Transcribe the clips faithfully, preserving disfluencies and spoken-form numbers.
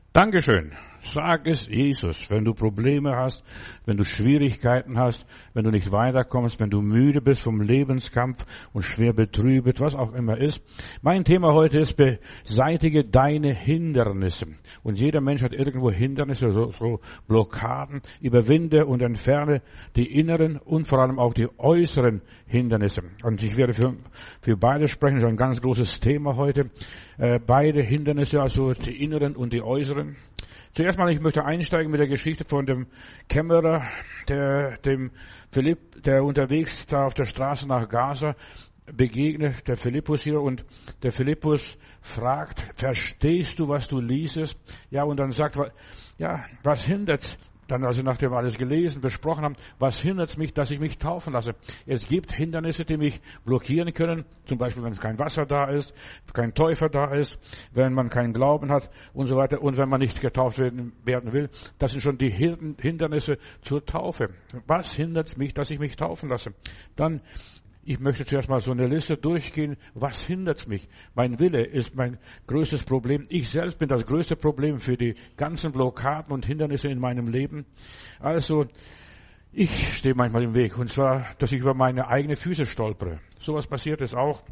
Dankeschön. Sag es Jesus, wenn du Probleme hast, wenn du Schwierigkeiten hast, wenn du nicht weiterkommst, wenn du müde bist vom Lebenskampf und schwer betrübt, was auch immer ist. Mein Thema heute ist, beseitige deine Hindernisse. Und jeder Mensch hat irgendwo Hindernisse, so, so Blockaden. Überwinde und entferne die inneren und vor allem auch die äußeren Hindernisse. Und ich werde für, für beide sprechen, das ist ein ganz großes Thema heute. Äh, beide Hindernisse, also die inneren und die äußeren. Zuerst mal, ich möchte einsteigen mit der Geschichte von dem Kämmerer, der dem Philipp, der unterwegs da auf der Straße nach Gaza begegnet, der Philippus hier, und der Philippus fragt, verstehst du, was du liesest? Ja, und dann sagt, ja, was hindert's? Dann, also nachdem wir alles gelesen, besprochen haben, was hindert mich, dass ich mich taufen lasse? Es gibt Hindernisse, die mich blockieren können. Zum Beispiel, wenn es kein Wasser da ist, kein Täufer da ist, wenn man keinen Glauben hat und so weiter. Und wenn man nicht getauft werden, werden will. Das sind schon die Hindernisse zur Taufe. Was hindert mich, dass ich mich taufen lasse? Dann, ich möchte zuerst mal so eine Liste durchgehen. Was hindert mich? Mein Wille ist mein größtes Problem. Ich selbst bin das größte Problem für die ganzen Blockaden und Hindernisse in meinem Leben. Also, ich stehe manchmal im Weg. Und zwar, dass ich über meine eigenen Füße stolpere. Sowas passiert es auch.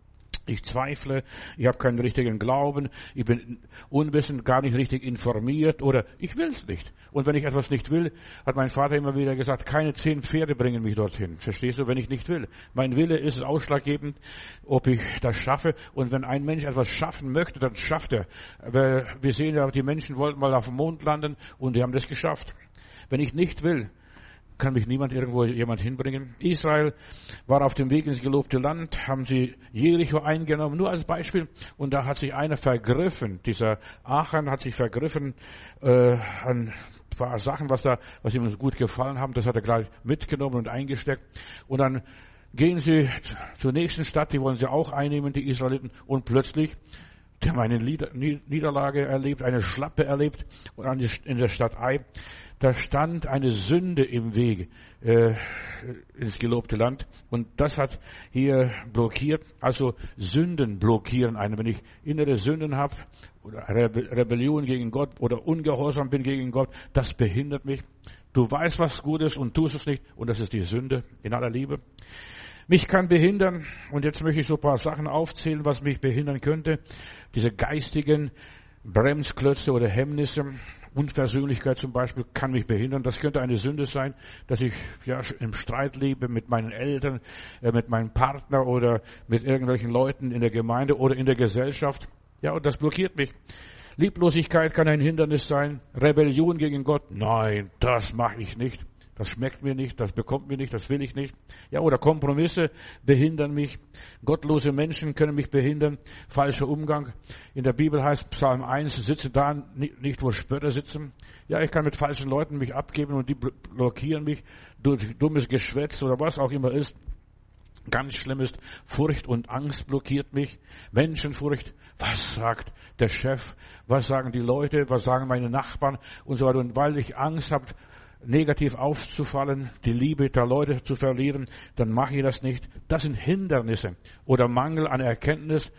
Ich zweifle, ich habe keinen richtigen Glauben, ich bin unwissend, gar nicht richtig informiert oder ich will es nicht. Und wenn ich etwas nicht will, hat mein Vater immer wieder gesagt, keine zehn Pferde bringen mich dorthin. Verstehst du, wenn ich nicht will? Mein Wille ist ausschlaggebend, ob ich das schaffe. Und wenn ein Mensch etwas schaffen möchte, dann schafft er. Wir sehen ja, die Menschen wollten mal auf dem Mond landen und die haben das geschafft. Wenn ich nicht will, kann mich niemand irgendwo jemand hinbringen. Israel war auf dem Weg ins gelobte Land, haben sie Jericho eingenommen, nur als Beispiel. Und da hat sich einer vergriffen, dieser Achan hat sich vergriffen äh, an ein paar Sachen, was da, was ihm gut gefallen haben. Das hat er gleich mitgenommen und eingesteckt. Und dann gehen sie zur nächsten Stadt, die wollen sie auch einnehmen, die Israeliten. Und plötzlich, die haben eine Niederlage erlebt, eine Schlappe erlebt in der Stadt Ai. Da stand eine Sünde im Weg äh, ins gelobte Land und das hat hier blockiert. Also Sünden blockieren einen. Wenn ich innere Sünden habe oder Rebe- Rebellion gegen Gott oder Ungehorsam bin gegen Gott, das behindert mich. Du weißt, was gut ist und tust es nicht und das ist die Sünde in aller Liebe. Mich kann behindern, und jetzt möchte ich so ein paar Sachen aufzählen, was mich behindern könnte. Diese geistigen Bremsklötze oder Hemmnisse, Unversöhnlichkeit zum Beispiel, kann mich behindern. Das könnte eine Sünde sein, dass ich ja im Streit lebe mit meinen Eltern, äh, mit meinem Partner oder mit irgendwelchen Leuten in der Gemeinde oder in der Gesellschaft. Ja, und das blockiert mich. Lieblosigkeit kann ein Hindernis sein. Rebellion gegen Gott. Nein, das mache ich nicht. Das schmeckt mir nicht, das bekommt mir nicht, das will ich nicht. Ja, oder Kompromisse behindern mich. Gottlose Menschen können mich behindern. Falscher Umgang. In der Bibel heißt Psalm eins, sitze da nicht, wo Spötter sitzen. Ja, ich kann mit falschen Leuten mich abgeben und die blockieren mich durch dummes Geschwätz oder was auch immer ist. Ganz schlimm ist, Furcht und Angst blockiert mich. Menschenfurcht. Was sagt der Chef? Was sagen die Leute? Was sagen meine Nachbarn? Und so weiter. Und weil ich Angst habe, negativ aufzufallen, die Liebe der Leute zu verlieren, dann mache ich das nicht. Das sind Hindernisse oder Mangel an Erkenntnis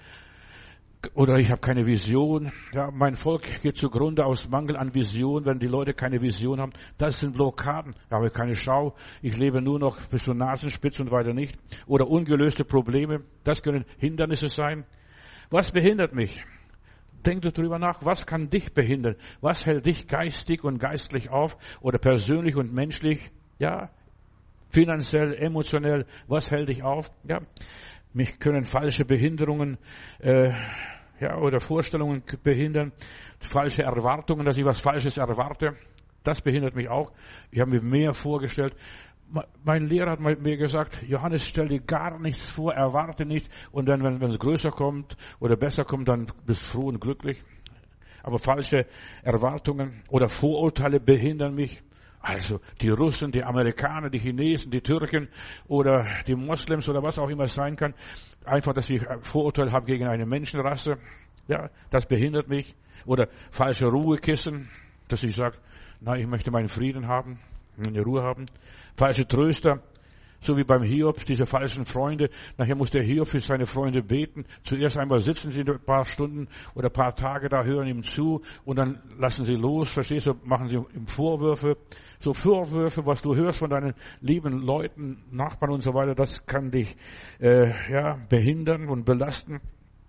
oder ich habe keine Vision. Ja, mein Volk geht zugrunde aus Mangel an Vision, wenn die Leute keine Vision haben. Das sind Blockaden. Ich habe keine Schau. Ich lebe nur noch bis zur Nasenspitze und weiter nicht. Oder ungelöste Probleme. Das können Hindernisse sein. Was behindert mich? Denk darüber nach, was kann dich behindern? Was hält dich geistig und geistlich auf oder persönlich und menschlich? Ja, finanziell, emotionell, was hält dich auf? Ja, mich können falsche Behinderungen äh, ja, oder Vorstellungen behindern, falsche Erwartungen, dass ich was Falsches erwarte. Das behindert mich auch. Ich habe mir mehr vorgestellt. Mein Lehrer hat mir gesagt, Johannes, stell dir gar nichts vor, erwarte nichts. Und dann, wenn, wenn es größer kommt oder besser kommt, dann bist du froh und glücklich. Aber falsche Erwartungen oder Vorurteile behindern mich. Also die Russen, die Amerikaner, die Chinesen, die Türken oder die Moslems oder was auch immer es sein kann. Einfach, dass ich Vorurteile habe gegen eine Menschenrasse. Ja, das behindert mich. Oder falsche Ruhekissen, dass ich sage, na, ich möchte meinen Frieden haben. Eine Ruhe haben. Falsche Tröster. So wie beim Hiob, diese falschen Freunde. Nachher muss der Hiob für seine Freunde beten. Zuerst einmal sitzen sie ein paar Stunden oder ein paar Tage da, hören ihm zu und dann lassen sie los. Verstehst du, machen sie ihm Vorwürfe. So Vorwürfe, was du hörst von deinen lieben Leuten, Nachbarn und so weiter, das kann dich äh, ja behindern und belasten.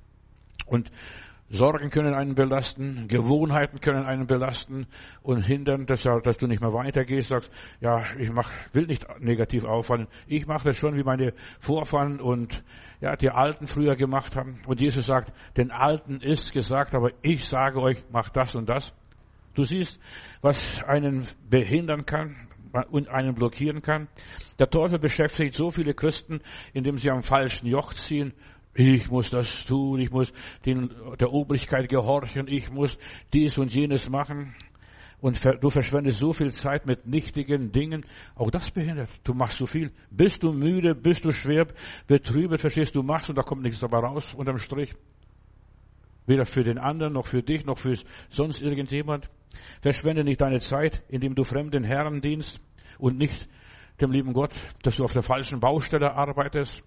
Und Sorgen können einen belasten, Gewohnheiten können einen belasten und hindern, dass, dass du nicht mehr weitergehst, sagst, ja, ich mach, will nicht negativ auffallen. Ich mache das schon, wie meine Vorfahren und ja, die Alten früher gemacht haben. Und Jesus sagt, den Alten ist gesagt, aber ich sage euch, macht das und das. Du siehst, was einen behindern kann und einen blockieren kann. Der Teufel beschäftigt so viele Christen, indem sie am falschen Joch ziehen. Ich muss das tun, ich muss den, der Obrigkeit gehorchen, ich muss dies und jenes machen. Und du verschwendest so viel Zeit mit nichtigen Dingen. Auch das behindert. Du machst so viel. Bist du müde, bist du schwer betrübt, verstehst du, machst und da kommt nichts dabei raus, unterm Strich. Weder für den anderen, noch für dich, noch für sonst irgendjemand. Verschwende nicht deine Zeit, indem du fremden Herren dienst und nicht dem lieben Gott, dass du auf der falschen Baustelle arbeitest.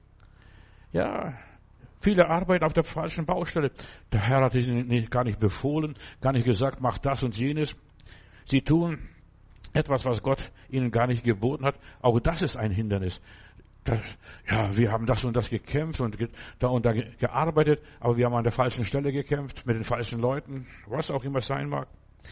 Ja, viele arbeiten auf der falschen Baustelle. Der Herr hat ihnen gar nicht befohlen, gar nicht gesagt, mach das und jenes. Sie tun etwas, was Gott ihnen gar nicht geboten hat. Auch das ist ein Hindernis. Das, ja, wir haben das und das gekämpft und ge, da und da ge, gearbeitet, aber wir haben an der falschen Stelle gekämpft, mit den falschen Leuten, was auch immer sein mag.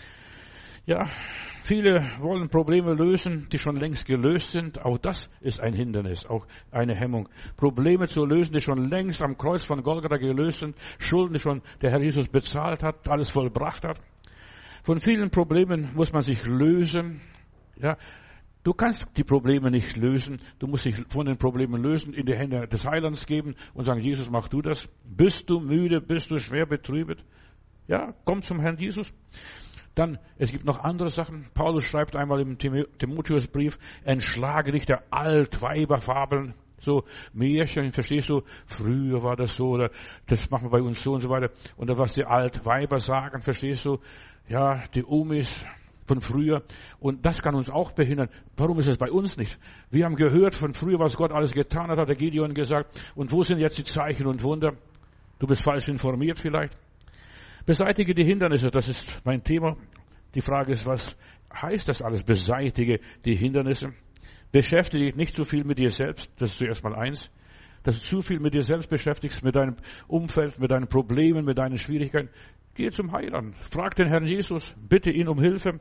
Ja, viele wollen Probleme lösen, die schon längst gelöst sind. Auch das ist ein Hindernis, auch eine Hemmung. Probleme zu lösen, die schon längst am Kreuz von Golgatha gelöst sind. Schulden, die schon der Herr Jesus bezahlt hat, alles vollbracht hat. Von vielen Problemen muss man sich lösen. Ja, du kannst die Probleme nicht lösen. Du musst dich von den Problemen lösen, in die Hände des Heilands geben und sagen, Jesus, mach du das. Bist du müde? Bist du schwer betrübt? Ja, komm zum Herrn Jesus. Dann, es gibt noch andere Sachen. Paulus schreibt einmal im Timotheusbrief, entschlage dich der Altweiberfabeln. So Märchen, verstehst du? Früher war das so, oder das machen wir bei uns so und so weiter. Oder was die Altweiber sagen, verstehst du? Ja, die Omis von früher. Und das kann uns auch behindern. Warum ist es bei uns nicht? Wir haben gehört von früher, was Gott alles getan hat, hat der Gideon gesagt. Und wo sind jetzt die Zeichen und Wunder? Du bist falsch informiert vielleicht. Beseitige die Hindernisse, das ist mein Thema. Die Frage ist, was heißt das alles? Beseitige die Hindernisse. Beschäftige dich nicht zu viel mit dir selbst, das ist zuerst mal eins. Dass du zu viel mit dir selbst beschäftigst, mit deinem Umfeld, mit deinen Problemen, mit deinen Schwierigkeiten. Geh zum Heiland, frag den Herrn Jesus, bitte ihn um Hilfe.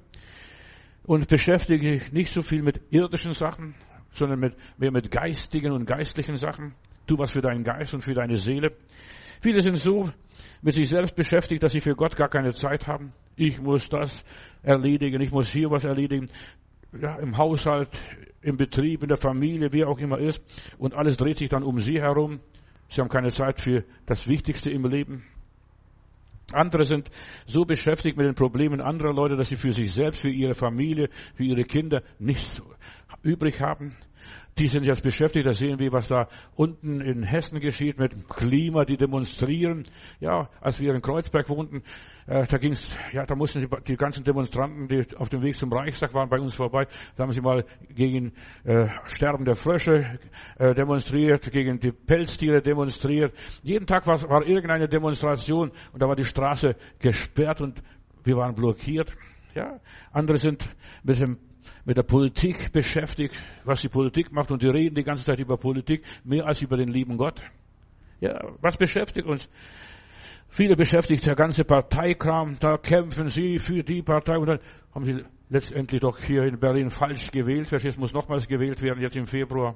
Und beschäftige dich nicht so viel mit irdischen Sachen, sondern mit, mehr mit geistigen und geistlichen Sachen. Tu was für deinen Geist und für deine Seele. Viele sind so mit sich selbst beschäftigt, dass sie für Gott gar keine Zeit haben. Ich muss das erledigen, ich muss hier was erledigen. Ja, im Haushalt, im Betrieb, in der Familie, wie auch immer ist. Und alles dreht sich dann um sie herum. Sie haben keine Zeit für das Wichtigste im Leben. Andere sind so beschäftigt mit den Problemen anderer Leute, dass sie für sich selbst, für ihre Familie, für ihre Kinder nichts übrig haben. Die sind jetzt beschäftigt, da sehen wir, was da unten in Hessen geschieht mit dem Klima, die demonstrieren. Ja, als wir in Kreuzberg wohnten, äh, da ging's, ja, da mussten die, die ganzen Demonstranten, die auf dem Weg zum Reichstag waren, bei uns vorbei. Da haben sie mal gegen äh, Sterben der Frösche äh, demonstriert, gegen die Pelztiere demonstriert. Jeden Tag war, war irgendeine Demonstration und da war die Straße gesperrt und wir waren blockiert. Ja, andere sind mit dem mit der Politik beschäftigt, was die Politik macht, und die reden die ganze Zeit über Politik, mehr als über den lieben Gott. Ja, was beschäftigt uns? Viele beschäftigt der ganze Parteikram, da kämpfen sie für die Partei und dann haben sie letztendlich doch hier in Berlin falsch gewählt. Verstehst, muss nochmals gewählt werden, jetzt im Februar.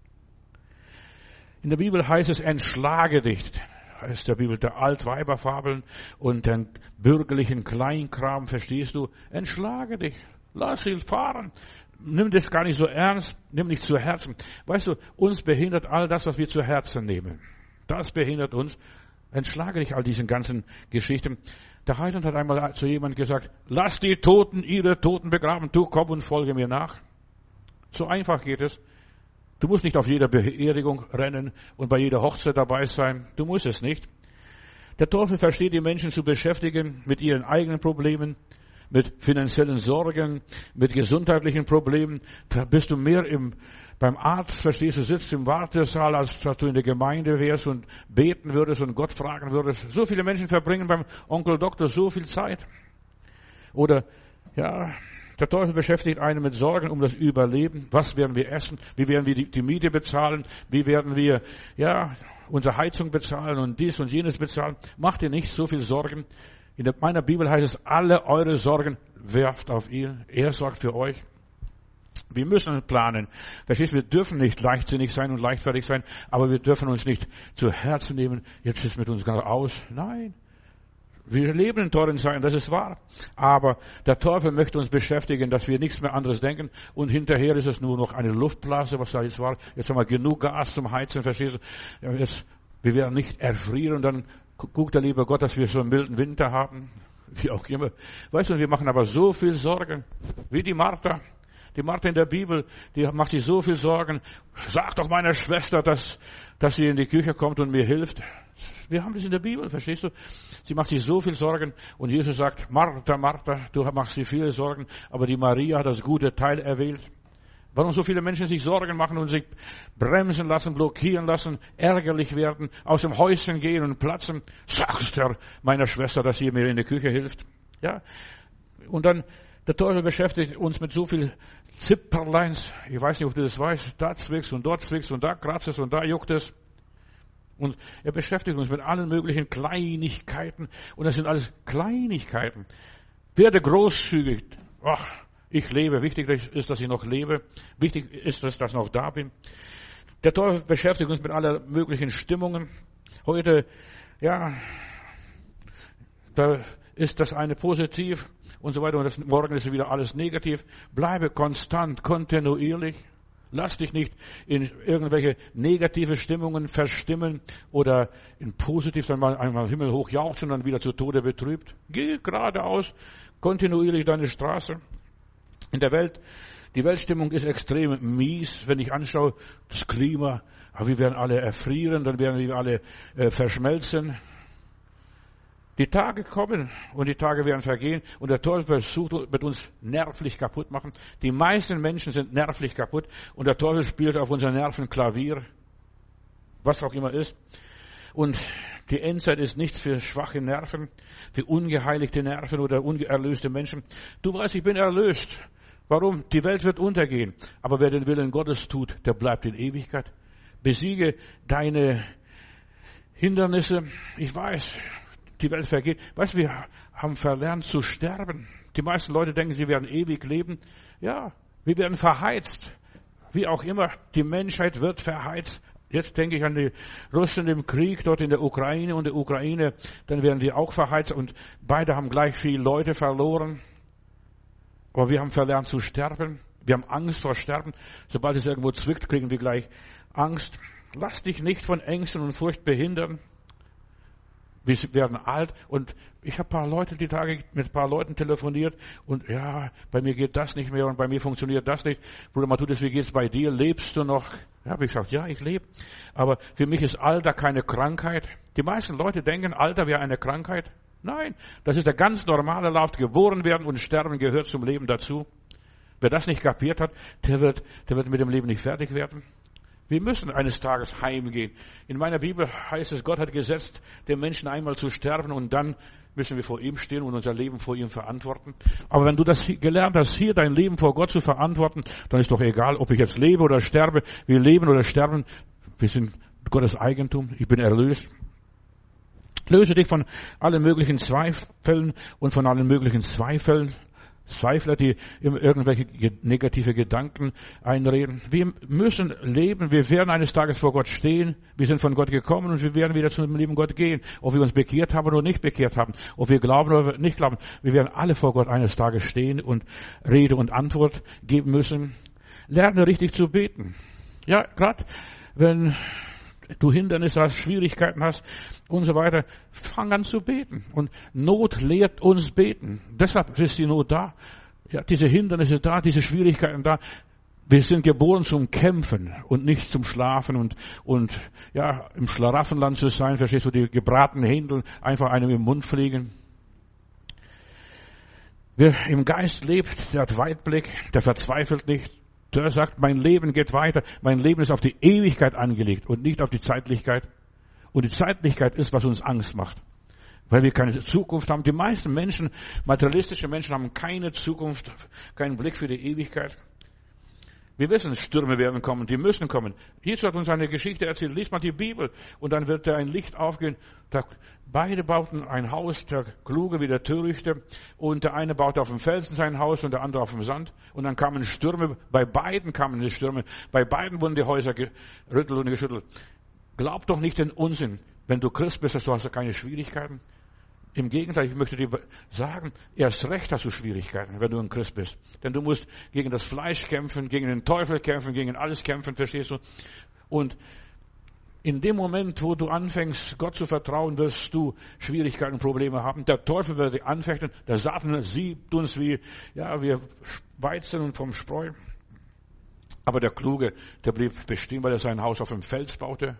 In der Bibel heißt es, entschlage dich. Heißt der Bibel, der Altweiberfabeln und den bürgerlichen Kleinkram, verstehst du? Entschlage dich. Lass ihn fahren. Nimm das gar nicht so ernst. Nimm nicht zu Herzen. Weißt du, uns behindert all das, was wir zu Herzen nehmen. Das behindert uns. Entschlage dich all diesen ganzen Geschichten. Der Heiland hat einmal zu jemandem gesagt, lass die Toten ihre Toten begraben. Du komm und folge mir nach. So einfach geht es. Du musst nicht auf jeder Beerdigung rennen und bei jeder Hochzeit dabei sein. Du musst es nicht. Der Teufel versteht die Menschen zu beschäftigen mit ihren eigenen Problemen, mit finanziellen Sorgen, mit gesundheitlichen Problemen. Da bist du mehr im, beim Arzt, verstehst du, sitzt im Wartesaal, als dass du in der Gemeinde wärst und beten würdest und Gott fragen würdest. So viele Menschen verbringen beim Onkel Doktor so viel Zeit. Oder, ja, der Teufel beschäftigt einen mit Sorgen um das Überleben. Was werden wir essen? Wie werden wir die, die Miete bezahlen? Wie werden wir, ja, unsere Heizung bezahlen und dies und jenes bezahlen? Macht dir nicht so viel Sorgen. In der, meiner Bibel heißt es, alle eure Sorgen werft auf ihn. Er sorgt für euch. Wir müssen planen. Verstehst du, wir dürfen nicht leichtsinnig sein und leichtfertig sein, aber wir dürfen uns nicht zu Herzen nehmen. Jetzt ist mit uns ganz aus. Nein. Wir leben in teuren Zeiten, das ist wahr. Aber der Teufel möchte uns beschäftigen, dass wir nichts mehr anderes denken. Und hinterher ist es nur noch eine Luftblase, was da jetzt war. Jetzt haben wir genug Gas zum Heizen, verstehst du? Jetzt, wir werden nicht erfrieren und dann guckt der liebe Gott, dass wir so einen milden Winter haben. Wie auch immer. Weißt du, wir machen aber so viel Sorgen. Wie die Martha. Die Martha in der Bibel, die macht sich so viel Sorgen. Sag doch meiner Schwester, dass, dass sie in die Küche kommt und mir hilft. Wir haben das in der Bibel, verstehst du? Sie macht sich so viel Sorgen und Jesus sagt, Martha, Martha, du machst dir viele Sorgen, aber die Maria hat das gute Teil erwählt. Warum so viele Menschen sich Sorgen machen und sich bremsen lassen, blockieren lassen, ärgerlich werden, aus dem Häuschen gehen und platzen? Sagst du meiner Schwester, dass sie mir in der Küche hilft? Ja. Und dann, der Teufel beschäftigt uns mit so viel Zipperleins. Ich weiß nicht, ob du das weißt. Da zwickst und dort zwickst und da kratzt es und da juckt es. Und er beschäftigt uns mit allen möglichen Kleinigkeiten. Und das sind alles Kleinigkeiten. Werde großzügig. Ach, ich lebe. Wichtig ist, dass ich noch lebe. Wichtig ist, dass ich noch da bin. Der Teufel beschäftigt uns mit allen möglichen Stimmungen. Heute, ja, da ist das eine positiv und so weiter. Und das, morgen ist wieder alles negativ. Bleibe konstant, kontinuierlich. Lass dich nicht in irgendwelche negative Stimmungen verstimmen oder in positiv dann mal einmal himmelhoch jauchzen und dann wieder zu Tode betrübt. Geh geradeaus, kontinuierlich deine Straße. In der Welt, die Weltstimmung ist extrem mies, wenn ich anschaue, das Klima, aber wir werden alle erfrieren, dann werden wir alle äh, verschmelzen. Die Tage kommen und die Tage werden vergehen und der Teufel versucht, mit uns nervlich kaputt machen. Die meisten Menschen sind nervlich kaputt und der Teufel spielt auf unseren Nerven Klavier, was auch immer ist. Und die Endzeit ist nichts für schwache Nerven, für ungeheiligte Nerven oder unerlöste Menschen. Du weißt, ich bin erlöst. Warum? Die Welt wird untergehen. Aber wer den Willen Gottes tut, der bleibt in Ewigkeit. Besiege deine Hindernisse. Ich weiß, die Welt vergeht. Weißt du, wir haben verlernt zu sterben. Die meisten Leute denken, sie werden ewig leben. Ja, wir werden verheizt. Wie auch immer, die Menschheit wird verheizt. Jetzt denke ich an die Russen im Krieg dort in der Ukraine und der Ukraine, dann werden die auch verheizt und beide haben gleich viele Leute verloren. Aber wir haben verlernt zu sterben. Wir haben Angst vor Sterben. Sobald es irgendwo zwickt, kriegen wir gleich Angst. Lass dich nicht von Ängsten und Furcht behindern. Wir werden alt und ich habe ein paar Leute die Tage mit ein paar Leuten telefoniert und ja, bei mir geht das nicht mehr und bei mir funktioniert das nicht. Bruder Matthäus, wie geht's bei dir? Lebst du noch? Ja, habe ich gesagt, ja, ich lebe. Aber für mich ist Alter keine Krankheit. Die meisten Leute denken, Alter wäre eine Krankheit. Nein, das ist der ganz normale Lauf. Geboren werden und sterben gehört zum Leben dazu. Wer das nicht kapiert hat, der wird, der wird mit dem Leben nicht fertig werden. Wir müssen eines Tages heimgehen. In meiner Bibel heißt es, Gott hat gesetzt, den Menschen einmal zu sterben und dann müssen wir vor ihm stehen und unser Leben vor ihm verantworten. Aber wenn du das gelernt hast, hier dein Leben vor Gott zu verantworten, dann ist doch egal, ob ich jetzt lebe oder sterbe. Wir leben oder sterben. Wir sind Gottes Eigentum. Ich bin erlöst. Löse dich von allen möglichen Zweifeln und von allen möglichen Zweifeln. Zweifler, die irgendwelche negative Gedanken einreden. Wir müssen leben. Wir werden eines Tages vor Gott stehen. Wir sind von Gott gekommen und wir werden wieder zum lieben Gott gehen. Ob wir uns bekehrt haben oder nicht bekehrt haben. Ob wir glauben oder nicht glauben. Wir werden alle vor Gott eines Tages stehen und Rede und Antwort geben müssen. Lerne richtig zu beten. Ja, gerade wenn du Hindernisse hast, Schwierigkeiten hast und so weiter, fang an zu beten. Und Not lehrt uns beten. Deshalb ist die Not da. Ja, diese Hindernisse da, diese Schwierigkeiten da. Wir sind geboren zum Kämpfen und nicht zum Schlafen und, und, ja, im Schlaraffenland zu sein. Verstehst du, die gebratenen Händel einfach einem im Mund fliegen. Wer im Geist lebt, der hat Weitblick, der verzweifelt nicht. Der sagt, mein Leben geht weiter. Mein Leben ist auf die Ewigkeit angelegt und nicht auf die Zeitlichkeit. Und die Zeitlichkeit ist, was uns Angst macht. Weil wir keine Zukunft haben. Die meisten Menschen, materialistische Menschen, haben keine Zukunft, keinen Blick für die Ewigkeit. Wir wissen, Stürme werden kommen, die müssen kommen. Jesus hat uns eine Geschichte erzählt. Lies mal die Bibel und dann wird da ein Licht aufgehen. Da, beide bauten ein Haus, der Kluge wie der Törichte. Und der eine baute auf dem Felsen sein Haus und der andere auf dem Sand. Und dann kamen Stürme. Bei beiden kamen die Stürme. Bei beiden wurden die Häuser gerüttelt und geschüttelt. Glaub doch nicht den Unsinn. Wenn du Christ bist, hast du keine Schwierigkeiten. Im Gegenteil, ich möchte dir sagen, erst recht hast du Schwierigkeiten, wenn du ein Christ bist. Denn du musst gegen das Fleisch kämpfen, gegen den Teufel kämpfen, gegen alles kämpfen, verstehst du? Und in dem Moment, wo du anfängst, Gott zu vertrauen, wirst du Schwierigkeiten und Probleme haben. Der Teufel wird dich anfechten, der Satan siebt uns wie, ja, wir Weizen vom Spreu. Aber der Kluge, der blieb bestehen, weil er sein Haus auf dem Fels baute.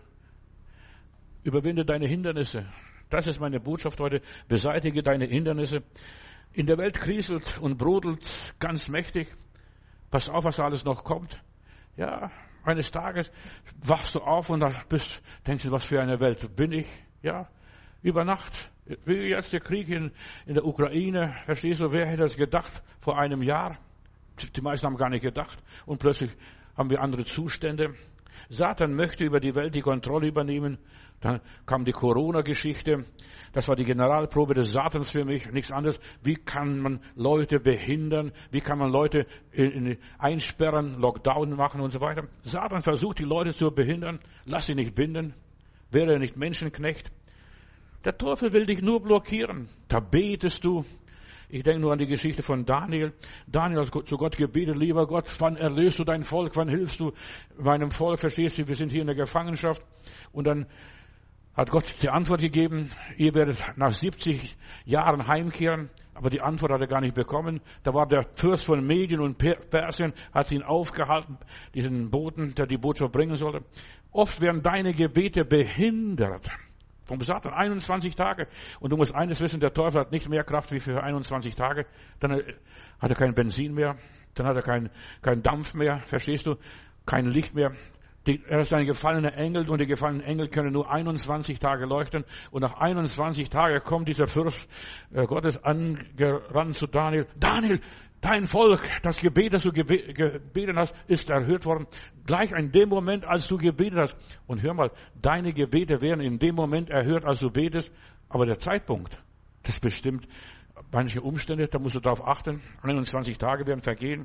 Überwinde deine Hindernisse. Das ist meine Botschaft heute. Beseitige deine Hindernisse. In der Welt kriselt und brodelt ganz mächtig. Pass auf, was da alles noch kommt. Ja, eines Tages wachst du auf und bist, denkst du, was für eine Welt bin ich? Ja, über Nacht. Wie jetzt der Krieg in, in der Ukraine. Verstehst du, wer hätte das gedacht vor einem Jahr? Die meisten haben gar nicht gedacht. Und plötzlich haben wir andere Zustände. Satan möchte über die Welt die Kontrolle übernehmen. Dann kam die Corona-Geschichte. Das war die Generalprobe des Satans für mich, nichts anderes. Wie kann man Leute behindern? Wie kann man Leute in, in einsperren, Lockdown machen und so weiter? Satan versucht, die Leute zu behindern. Lass sie nicht binden. Werde nicht Menschenknecht. Der Teufel will dich nur blockieren. Da betest du. Ich denke nur an die Geschichte von Daniel. Daniel hat zu Gott gebetet, lieber Gott, wann erlöst du dein Volk, wann hilfst du meinem Volk, verstehst du, wir sind hier in der Gefangenschaft. Und dann hat Gott die Antwort gegeben, ihr werdet nach siebzig Jahren heimkehren. Aber die Antwort hat er gar nicht bekommen. Da war der Fürst von Medien und Persien, hat ihn aufgehalten, diesen Boten, der die Botschaft bringen sollte. Oft werden deine Gebete behindert. Vom Satan einundzwanzig Tage. Und du musst eines wissen, der Teufel hat nicht mehr Kraft wie für einundzwanzig Tage. Dann hat er kein Benzin mehr. Dann hat er keinen kein Dampf mehr. Verstehst du? Kein Licht mehr. Die, er ist ein gefallener Engel und die gefallenen Engel können nur einundzwanzig Tage leuchten. Und nach einundzwanzig Tagen kommt dieser Fürst äh, Gottes angerannt zu Daniel. Daniel, dein Volk, das Gebet, das du gebe- gebetet hast, ist erhört worden. Gleich in dem Moment, als du gebetet hast. Und hör mal, deine Gebete werden in dem Moment erhört, als du betest. Aber der Zeitpunkt, das bestimmt manche Umstände, da musst du darauf achten. einundzwanzig Tage werden vergehen.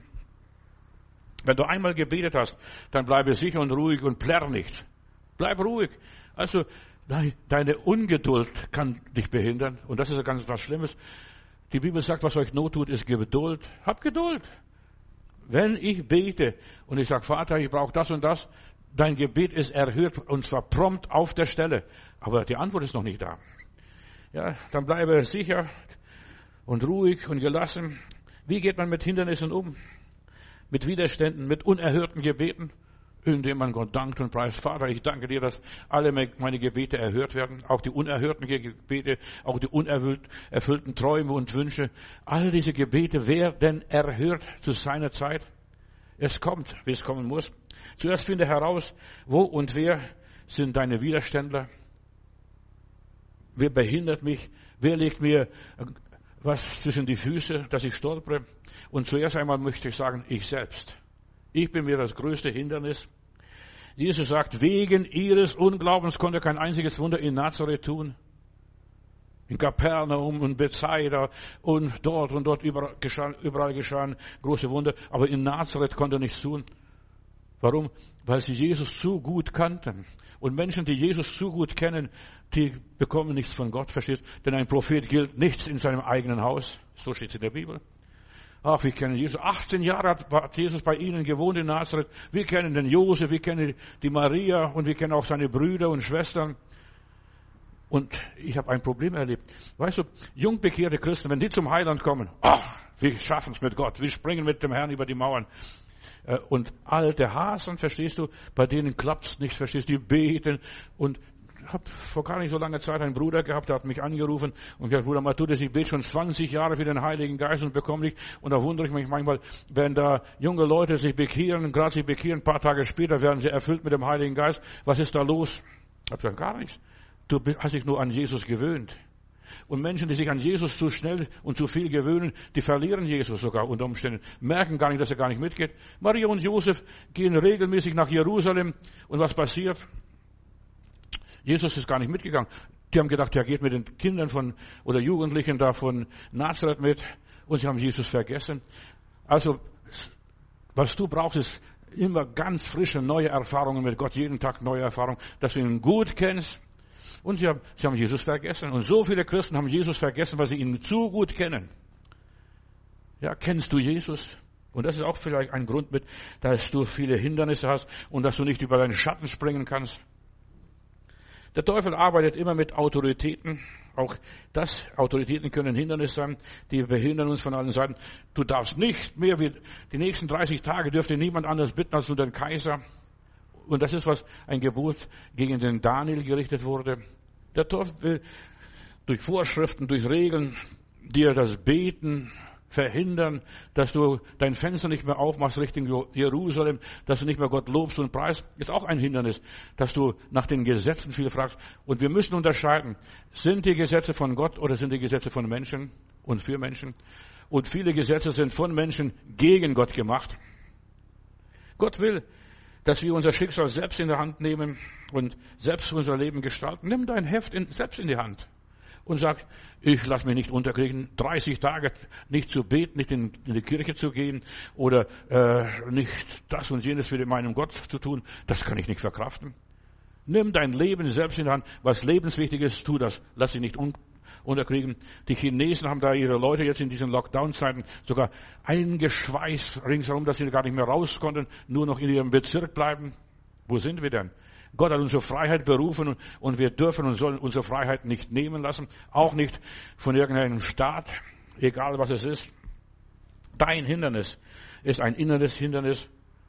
Wenn du einmal gebetet hast, dann bleibe sicher und ruhig und plärr nicht. Bleib ruhig. Also, deine Ungeduld kann dich behindern. Und das ist ja ganz was Schlimmes. Die Bibel sagt, was euch Not tut, ist Geduld. Hab Geduld. Wenn ich bete und ich sage, Vater, ich brauche das und das, dein Gebet ist erhört und zwar prompt auf der Stelle. Aber die Antwort ist noch nicht da. Ja, dann bleibe sicher und ruhig und gelassen. Wie geht man mit Hindernissen um? Mit Widerständen, mit unerhörten Gebeten, indem man Gott dankt und preist. Vater, ich danke dir, dass alle meine Gebete erhört werden, auch die unerhörten Gebete, auch die unerfüllten Träume und Wünsche. All diese Gebete werden erhört zu seiner Zeit. Es kommt, wie es kommen muss. Zuerst finde heraus, wo und wer sind deine Widerständler? Wer behindert mich? Wer legt mir was zwischen die Füße, dass ich stolpere? Und zuerst einmal möchte ich sagen, ich selbst. Ich bin mir das größte Hindernis. Jesus sagt, wegen ihres Unglaubens konnte kein einziges Wunder in Nazareth tun. In Kapernaum und Bethsaida und dort und dort überall geschahen, überall geschahen große Wunder. Aber in Nazareth konnte er nichts tun. Warum? Weil sie Jesus zu gut kannten. Und Menschen, die Jesus zu gut kennen, die bekommen nichts von Gott, verstehst? Denn ein Prophet gilt nichts in seinem eigenen Haus. So steht es in der Bibel. Ach, wir kennen Jesus. achtzehn Jahre hat Jesus bei ihnen gewohnt in Nazareth. Wir kennen den Josef, wir kennen die Maria und wir kennen auch seine Brüder und Schwestern. Und ich habe ein Problem erlebt. Weißt du, jungbekehrte Christen, wenn die zum Heiland kommen, ach, wir schaffen es mit Gott. Wir springen mit dem Herrn über die Mauern. Und alte Hasen, verstehst du, bei denen klappt's nicht, verstehst du, die beten und habe vor gar nicht so langer Zeit einen Bruder gehabt, der hat mich angerufen und gesagt, Bruder Matthäus, ich bete schon zwanzig Jahre für den Heiligen Geist und bekomme nicht. Und da wundere ich mich manchmal, wenn da junge Leute sich bekehren, gerade sich bekehren, ein paar Tage später werden sie erfüllt mit dem Heiligen Geist. Was ist da los? Ich habe gesagt, gar nichts. Du hast dich nur an Jesus gewöhnt. Und Menschen, die sich an Jesus zu schnell und zu viel gewöhnen, die verlieren Jesus sogar unter Umständen, merken gar nicht, dass er gar nicht mitgeht. Maria und Josef gehen regelmäßig nach Jerusalem und was passiert? Jesus ist gar nicht mitgegangen. Die haben gedacht, er geht mit den Kindern von oder Jugendlichen da von Nazareth mit und sie haben Jesus vergessen. Also, was du brauchst, ist immer ganz frische, neue Erfahrungen mit Gott, jeden Tag neue Erfahrungen, dass du ihn gut kennst. Und sie haben, sie haben Jesus vergessen. Und so viele Christen haben Jesus vergessen, weil sie ihn zu gut kennen. Ja, kennst du Jesus? Und das ist auch vielleicht ein Grund mit, dass du viele Hindernisse hast und dass du nicht über deinen Schatten springen kannst. Der Teufel arbeitet immer mit Autoritäten. Auch das, Autoritäten können Hindernis sein, die behindern uns von allen Seiten. Du darfst nicht mehr, wie die nächsten dreißig Tage dürfte niemand anders bitten als nur den Kaiser. Und das ist, was ein Gebot gegen den Daniel gerichtet wurde. Der Teufel will durch Vorschriften, durch Regeln dir das Beten verhindern, dass du dein Fenster nicht mehr aufmachst Richtung Jerusalem, dass du nicht mehr Gott lobst und preist, ist auch ein Hindernis, dass du nach den Gesetzen viel fragst. Und wir müssen unterscheiden, sind die Gesetze von Gott oder sind die Gesetze von Menschen und für Menschen? Und viele Gesetze sind von Menschen gegen Gott gemacht. Gott will, dass wir unser Schicksal selbst in der Hand nehmen und selbst unser Leben gestalten. Nimm dein Heft in, selbst in die Hand und sag, ich lasse mich nicht unterkriegen, dreißig Tage nicht zu beten, nicht in, in die Kirche zu gehen oder äh, nicht das und jenes für meinen Gott zu tun, das kann ich nicht verkraften. Nimm dein Leben selbst in die Hand, was lebenswichtig ist, tu das, lass dich nicht un unterkriegen. Die Chinesen haben da ihre Leute jetzt in diesen Lockdown-Zeiten sogar eingeschweißt ringsherum, dass sie gar nicht mehr raus konnten, nur noch in ihrem Bezirk bleiben. Wo sind wir denn? Gott hat unsere Freiheit berufen und wir dürfen und sollen unsere Freiheit nicht nehmen lassen, auch nicht von irgendeinem Staat, egal was es ist. Dein Hindernis ist ein inneres Hindernis.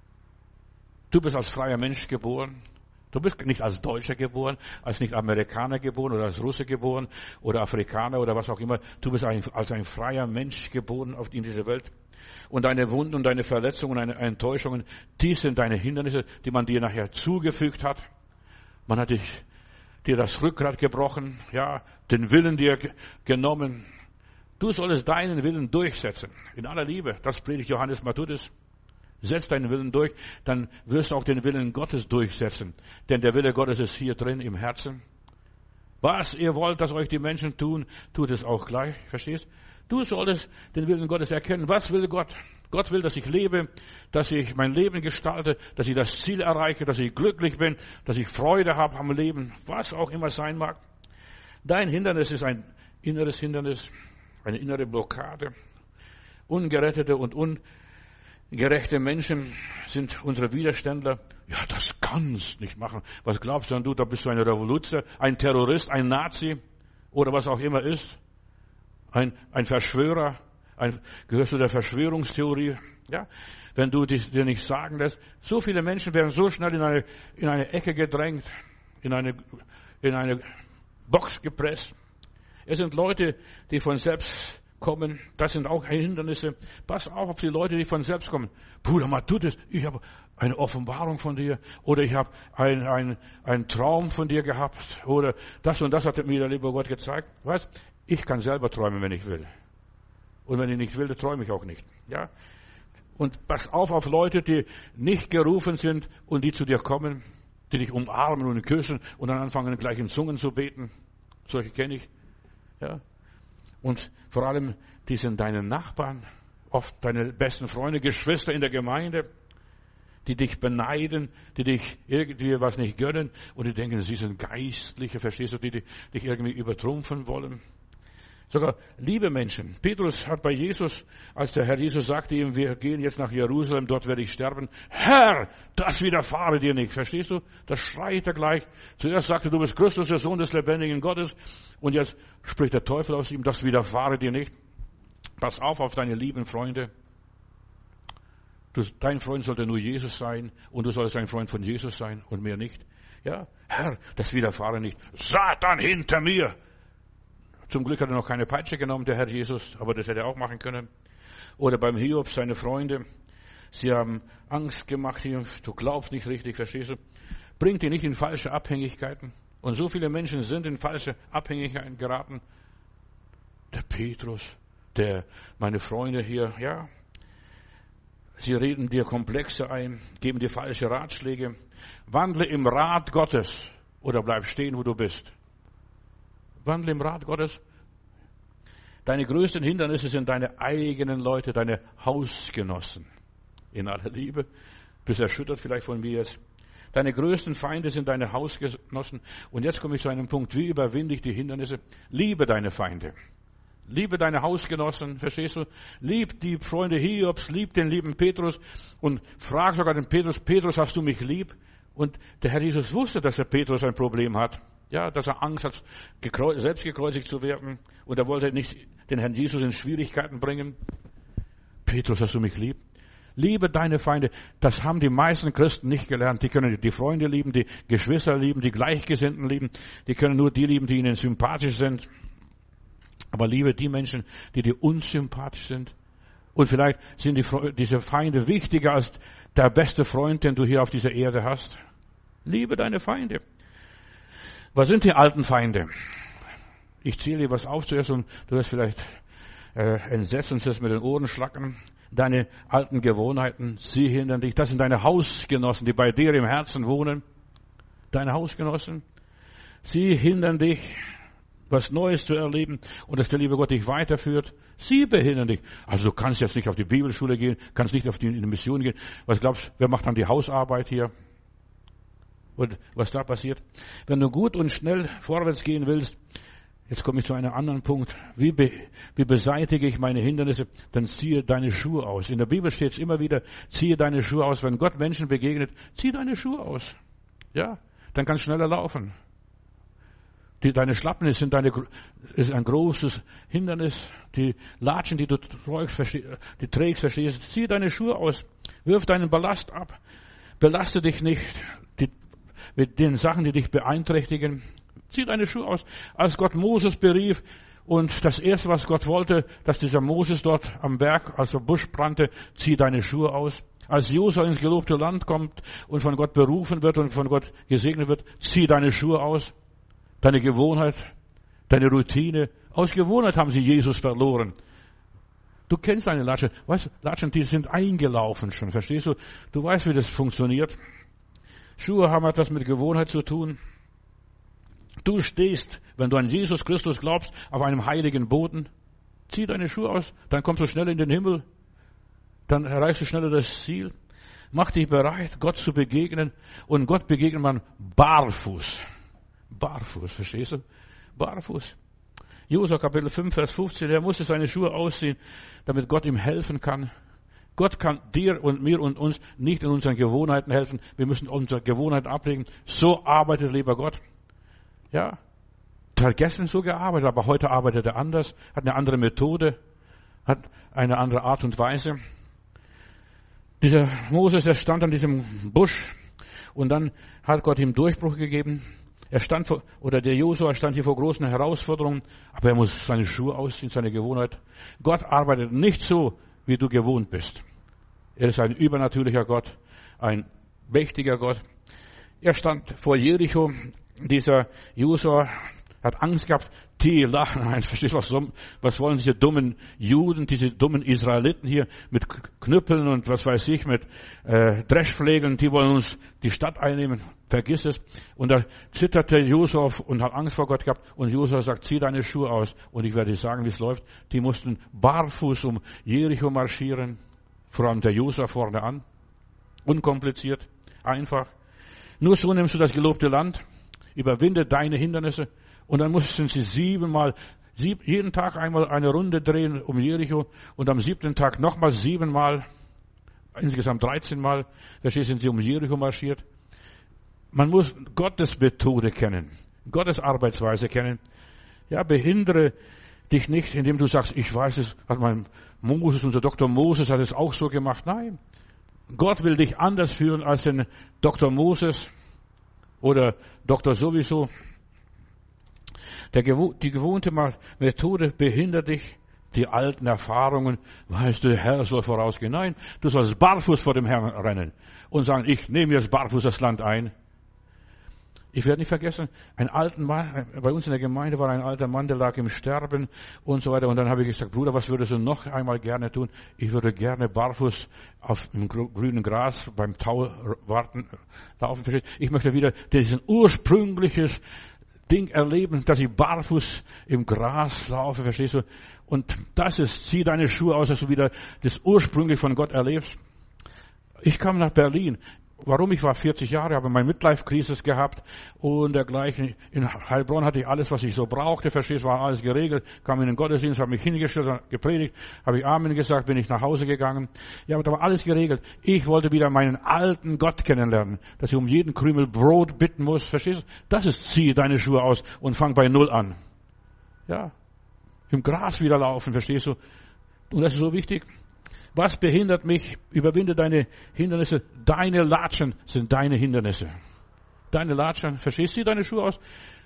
Du bist als freier Mensch geboren. Du bist nicht als Deutscher geboren, als nicht Amerikaner geboren oder als Russe geboren oder Afrikaner oder was auch immer. Du bist ein, als ein freier Mensch geboren auf in diese Welt. Und deine Wunden und deine Verletzungen und deine Enttäuschungen, die sind deine Hindernisse, die man dir nachher zugefügt hat. Man hat dich, dir das Rückgrat gebrochen, ja, den Willen dir genommen. Du solltest deinen Willen durchsetzen. In aller Liebe. Das predigt Johannes Matthäus. Setz deinen Willen durch, dann wirst du auch den Willen Gottes durchsetzen. Denn der Wille Gottes ist hier drin im Herzen. Was ihr wollt, dass euch die Menschen tun, tut es auch gleich. Verstehst? Du solltest den Willen Gottes erkennen. Was will Gott? Gott will, dass ich lebe, dass ich mein Leben gestalte, dass ich das Ziel erreiche, dass ich glücklich bin, dass ich Freude habe am Leben, was auch immer sein mag. Dein Hindernis ist ein inneres Hindernis, eine innere Blockade. Ungerettete und ungerechte Menschen sind unsere Widerständler. Ja, das kannst nicht machen. Was glaubst du denn du? Da bist du ein Revoluzer, ein Terrorist, ein Nazi oder was auch immer ist. Ein, ein Verschwörer. Ein, gehörst du der Verschwörungstheorie? Ja, wenn du dich, dir nicht sagen lässt. So viele Menschen werden so schnell in eine, in eine Ecke gedrängt, in eine, in eine Box gepresst. Es sind Leute, die von selbst kommen. Das sind auch Hindernisse. Pass auf auf die Leute, die von selbst kommen. Bruder Matthäus, ich habe eine Offenbarung von dir. Oder ich habe einen ein, ein Traum von dir gehabt. Oder das und das hat mir der liebe Gott gezeigt. Weißt, ich kann selber träumen, wenn ich will. Und wenn ich nicht will, dann träume ich auch nicht. Ja? Und pass auf auf Leute, die nicht gerufen sind und die zu dir kommen, die dich umarmen und küssen und dann anfangen, gleich in Zungen zu beten. Solche kenne ich. Ja? Und vor allem, die sind deine Nachbarn, oft deine besten Freunde, Geschwister in der Gemeinde, die dich beneiden, die dich irgendwie was nicht gönnen und die denken, sie sind Geistliche, verstehst du, die dich irgendwie übertrumpfen wollen. Sogar liebe Menschen. Petrus hat bei Jesus, als der Herr Jesus sagte ihm, wir gehen jetzt nach Jerusalem, dort werde ich sterben. Herr, das widerfahre dir nicht. Verstehst du? Das schreit er gleich. Zuerst sagte, du bist Christus, der Sohn des lebendigen Gottes. Und jetzt spricht der Teufel aus ihm, das widerfahre dir nicht. Pass auf auf deine lieben Freunde. Du, dein Freund sollte nur Jesus sein und du solltest ein Freund von Jesus sein und mehr nicht. Ja, Herr, das widerfahre nicht. Satan hinter mir. Zum Glück hat er noch keine Peitsche genommen, der Herr Jesus, aber das hätte er auch machen können. Oder beim Hiob, seine Freunde, sie haben Angst gemacht, du glaubst nicht richtig, verstehst du? Bringt dich nicht in falsche Abhängigkeiten. Und so viele Menschen sind in falsche Abhängigkeiten geraten. Der Petrus, der, meine Freunde hier, ja, sie reden dir Komplexe ein, geben dir falsche Ratschläge. Wandle im Rat Gottes oder bleib stehen, wo du bist. Wandle im Rat Gottes. Deine größten Hindernisse sind deine eigenen Leute, deine Hausgenossen. In aller Liebe, bist erschüttert vielleicht von mir jetzt. Deine größten Feinde sind deine Hausgenossen. Und jetzt komme ich zu einem Punkt, wie überwinde ich die Hindernisse? Liebe deine Feinde. Liebe deine Hausgenossen, verstehst du? Lieb die Freunde Hiobs, lieb den lieben Petrus und frag sogar den Petrus, Petrus, hast du mich lieb? Und der Herr Jesus wusste, dass der Petrus ein Problem hat. Ja, dass er Angst hat, selbst gekreuzigt zu werden. Und er wollte nicht den Herrn Jesus in Schwierigkeiten bringen. Petrus, hast du mich lieb? Liebe deine Feinde. Das haben die meisten Christen nicht gelernt. Die können die Freunde lieben, die Geschwister lieben, die Gleichgesinnten lieben. Die können nur die lieben, die ihnen sympathisch sind. Aber liebe die Menschen, die dir unsympathisch sind. Und vielleicht sind die, diese Feinde wichtiger als der beste Freund, den du hier auf dieser Erde hast. Liebe deine Feinde. Was sind die alten Feinde? Ich zähle dir was auf zuerst und du wirst vielleicht äh, entsetzt und das mit den Ohren schlackern. Deine alten Gewohnheiten, sie hindern dich. Das sind deine Hausgenossen, die bei dir im Herzen wohnen. Deine Hausgenossen, sie hindern dich, was Neues zu erleben und dass der liebe Gott dich weiterführt. Sie behindern dich. Also du kannst jetzt nicht auf die Bibelschule gehen, kannst nicht auf die, in die Mission gehen. Was glaubst du, wer macht dann die Hausarbeit hier? Und was da passiert? Wenn du gut und schnell vorwärts gehen willst, jetzt komme ich zu einem anderen Punkt. Wie, be, wie beseitige ich meine Hindernisse? Dann ziehe deine Schuhe aus. In der Bibel steht es immer wieder, ziehe deine Schuhe aus. Wenn Gott Menschen begegnet, zieh deine Schuhe aus. Ja, dann kannst du schneller laufen. Die, deine Schlappen sind deine, ist ein großes Hindernis. Die Latschen, die du trägst, die trägst, verstehst, zieh deine Schuhe aus. Wirf deinen Ballast ab. Belaste dich nicht die, mit den Sachen, die dich beeinträchtigen. Zieh deine Schuhe aus. Als Gott Moses berief und das erste, was Gott wollte, dass dieser Moses dort am Berg, als der Busch brannte, zieh deine Schuhe aus. Als Josua ins gelobte Land kommt und von Gott berufen wird und von Gott gesegnet wird, zieh deine Schuhe aus. Deine Gewohnheit, deine Routine. Aus Gewohnheit haben sie Jesus verloren. Du kennst deine Latschen. Weißt du, Latschen, die sind eingelaufen schon, verstehst du? Du weißt, wie das funktioniert. Schuhe haben etwas mit Gewohnheit zu tun. Du stehst, wenn du an Jesus Christus glaubst, auf einem heiligen Boden. Zieh deine Schuhe aus, dann kommst du schnell in den Himmel. Dann erreichst du schneller das Ziel. Mach dich bereit, Gott zu begegnen. Und Gott begegnet man barfuß. Barfuß, verstehst du? Barfuß. Josua Kapitel fünf, Vers fünfzehn, er musste seine Schuhe ausziehen, damit Gott ihm helfen kann. Gott kann dir und mir und uns nicht in unseren Gewohnheiten helfen. Wir müssen unsere Gewohnheiten ablegen. So arbeitet lieber Gott. Ja, der hat gestern so gearbeitet, aber heute arbeitet er anders, hat eine andere Methode, hat eine andere Art und Weise. Dieser Moses, der stand an diesem Busch und dann hat Gott ihm Durchbruch gegeben. Er stand vor, oder der Josua stand hier vor großen Herausforderungen, aber er muss seine Schuhe ausziehen, seine Gewohnheit. Gott arbeitet nicht so, wie du gewohnt bist. Er ist ein übernatürlicher Gott, ein mächtiger Gott. Er stand vor Jericho, dieser Josua hat Angst gehabt, die lachen, nein, verstehst du, was, was wollen diese dummen Juden, diese dummen Israeliten hier mit Knüppeln und was weiß ich, mit äh, Dreschflegeln, die wollen uns die Stadt einnehmen, vergiss es. Und da zitterte Josua und hat Angst vor Gott gehabt und Josua sagt, zieh deine Schuhe aus und ich werde dir sagen, wie es läuft. Die mussten barfuß um Jericho marschieren, vor allem der Josua vorne an, unkompliziert, einfach. Nur so nimmst du das gelobte Land, überwinde deine Hindernisse. Und dann mussten sie siebenmal, sieb, jeden Tag einmal eine Runde drehen um Jericho und am siebten Tag nochmal siebenmal, insgesamt dreizehnmal, verstehst du, sind sie um Jericho marschiert. Man muss Gottes Methode kennen, Gottes Arbeitsweise kennen. Ja, behindere dich nicht, indem du sagst, ich weiß es, hat mein Moses, unser Doktor Moses hat es auch so gemacht. Nein, Gott will dich anders führen als den Doktor Moses. oder Doktor sowieso. Der, die gewohnte Methode behindert dich, die alten Erfahrungen. Weißt du, der Herr soll vorausgehen. Nein, du sollst barfuß vor dem Herrn rennen und sagen, ich nehme jetzt barfuß das Land ein. Ich werde nicht vergessen, ein alter Mann, bei uns in der Gemeinde war ein alter Mann, der lag im Sterben und so weiter. Und dann habe ich gesagt, Bruder, was würdest du noch einmal gerne tun? Ich würde gerne barfuß auf dem grünen Gras beim Tau warten, laufen. Ich möchte wieder diesen ursprüngliches Ding erleben, dass ich barfuß im Gras laufe, verstehst du? Und das ist, zieh deine Schuhe aus, dass du wieder das ursprünglich von Gott erlebst. Ich kam nach Berlin. Warum? Ich war vierzig Jahre, habe meine Midlife-Crisis gehabt und dergleichen. In Heilbronn hatte ich alles, was ich so brauchte, verstehst, war alles geregelt. Kam in den Gottesdienst, habe mich hingestellt, gepredigt, habe ich Amen gesagt, bin ich nach Hause gegangen. Ja, aber da war alles geregelt. Ich wollte wieder meinen alten Gott kennenlernen, dass ich um jeden Krümel Brot bitten muss, verstehst du? Das ist, zieh deine Schuhe aus und fang bei Null an. Ja, im Gras wieder laufen, verstehst du? Und das ist so wichtig. Was behindert mich? Überwinde deine Hindernisse. Deine Latschen sind deine Hindernisse. Deine Latschen, verstehst du, deine Schuhe aus?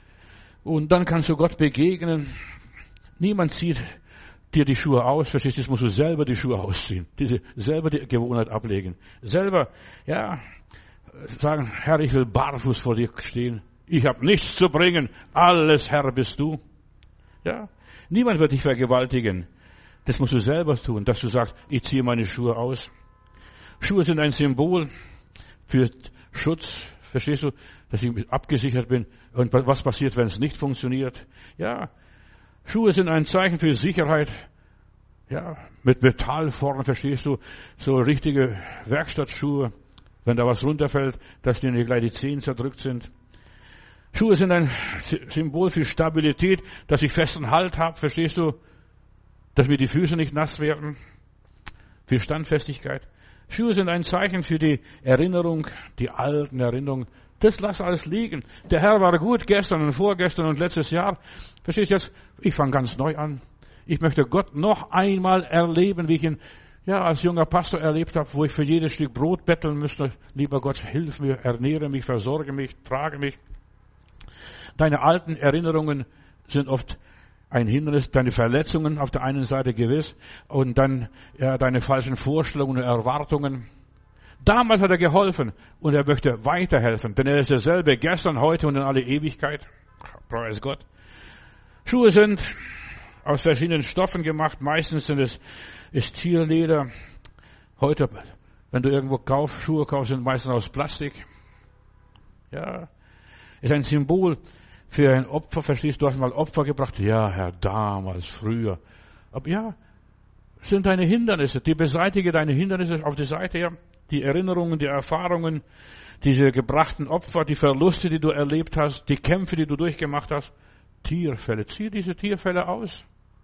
Und dann kannst du Gott begegnen. Niemand zieht dir die Schuhe aus, verstehst du, jetzt musst du selber die Schuhe ausziehen. Diese, selber die Gewohnheit ablegen. Selber, ja, sagen, Herr, ich will barfuß vor dir stehen. Ich habe nichts zu bringen. Alles, Herr, bist du. Ja, niemand wird dich vergewaltigen. Das musst du selber tun, dass du sagst, ich ziehe meine Schuhe aus. Schuhe sind ein Symbol für Schutz, verstehst du, dass ich abgesichert bin. Und was passiert, wenn es nicht funktioniert? Ja, Schuhe sind ein Zeichen für Sicherheit. Ja, mit Metall vorne, verstehst du, so richtige Werkstattschuhe. Wenn da was runterfällt, dass dir nicht gleich die Zehen zerdrückt sind. Schuhe sind ein Symbol für Stabilität, dass ich festen Halt habe, verstehst du? Dass mir die Füße nicht nass werden, für Standfestigkeit. Schuhe sind ein Zeichen für die Erinnerung, die alten Erinnerungen. Das lass alles liegen. Der Herr war gut gestern und vorgestern und letztes Jahr. Verstehst du jetzt? Ich fange ganz neu an. Ich möchte Gott noch einmal erleben, wie ich ihn ja als junger Pastor erlebt habe, wo ich für jedes Stück Brot betteln müsste. Lieber Gott, hilf mir, ernähre mich, versorge mich, trage mich. Deine alten Erinnerungen sind oft ein Hindernis, deine Verletzungen auf der einen Seite gewiss und dann ja, deine falschen Vorstellungen und Erwartungen. Damals hat er geholfen und er möchte weiterhelfen, denn er ist derselbe gestern, heute und in alle Ewigkeit. Preis Gott. Schuhe sind aus verschiedenen Stoffen gemacht, meistens sind es ist Tierleder. Heute, wenn du irgendwo kaufst, Schuhe kaufst, sind meistens aus Plastik. Ja, ist ein Symbol für ein Opfer, verstehst du, du hast mal Opfer gebracht. Ja, Herr, damals, früher. Aber ja, sind deine Hindernisse. Die beseitige deine Hindernisse auf die Seite, ja. Die Erinnerungen, die Erfahrungen, diese gebrachten Opfer, die Verluste, die du erlebt hast, die Kämpfe, die du durchgemacht hast. Tierfälle. Zieh diese Tierfälle aus.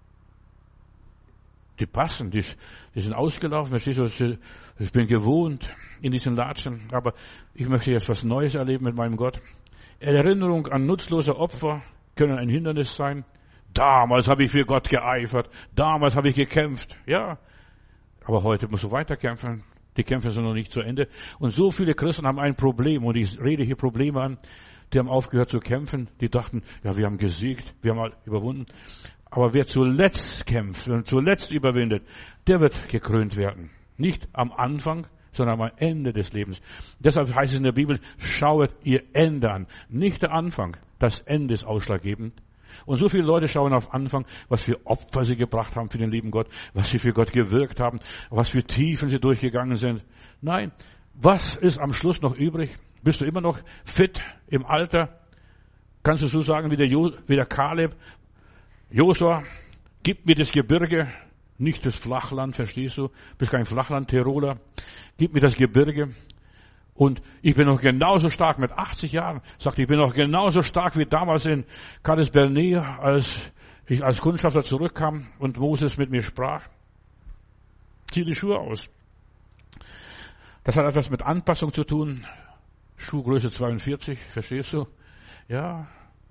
Die passen, die, die sind ausgelaufen, verstehst du, ich bin gewohnt in diesen Latschen, aber ich möchte jetzt was Neues erleben mit meinem Gott. Erinnerung an nutzlose Opfer können ein Hindernis sein. Damals habe ich für Gott geeifert. Damals habe ich gekämpft. Ja, aber heute musst du weiterkämpfen. Die Kämpfe sind noch nicht zu Ende. Und so viele Christen haben ein Problem. Und ich rede hier Probleme an. Die haben aufgehört zu kämpfen. Die dachten, ja, wir haben gesiegt. Wir haben halt überwunden. Aber wer zuletzt kämpft und zuletzt überwindet, der wird gekrönt werden. Nicht am Anfang, sondern am Ende des Lebens. Deshalb heißt es in der Bibel, schauet ihr Ende an. Nicht der Anfang. Das Ende ist ausschlaggebend. Und so viele Leute schauen auf Anfang, was für Opfer sie gebracht haben für den lieben Gott, was sie für Gott gewirkt haben, was für Tiefen sie durchgegangen sind. Nein, was ist am Schluss noch übrig? Bist du immer noch fit im Alter? Kannst du so sagen wie der, jo, wie der Kaleb? Josua, gib mir das Gebirge, nicht das Flachland, verstehst du? Bist kein Flachland-Tiroler. Gib mir das Gebirge. Und ich bin noch genauso stark mit achtzig Jahren. Sagt, ich bin noch genauso stark wie damals in Kades Barnea, als ich als Kundschafter zurückkam und Moses mit mir sprach. Zieh die Schuhe aus. Das hat etwas mit Anpassung zu tun. Schuhgröße zweiundvierzig, verstehst du? Ja.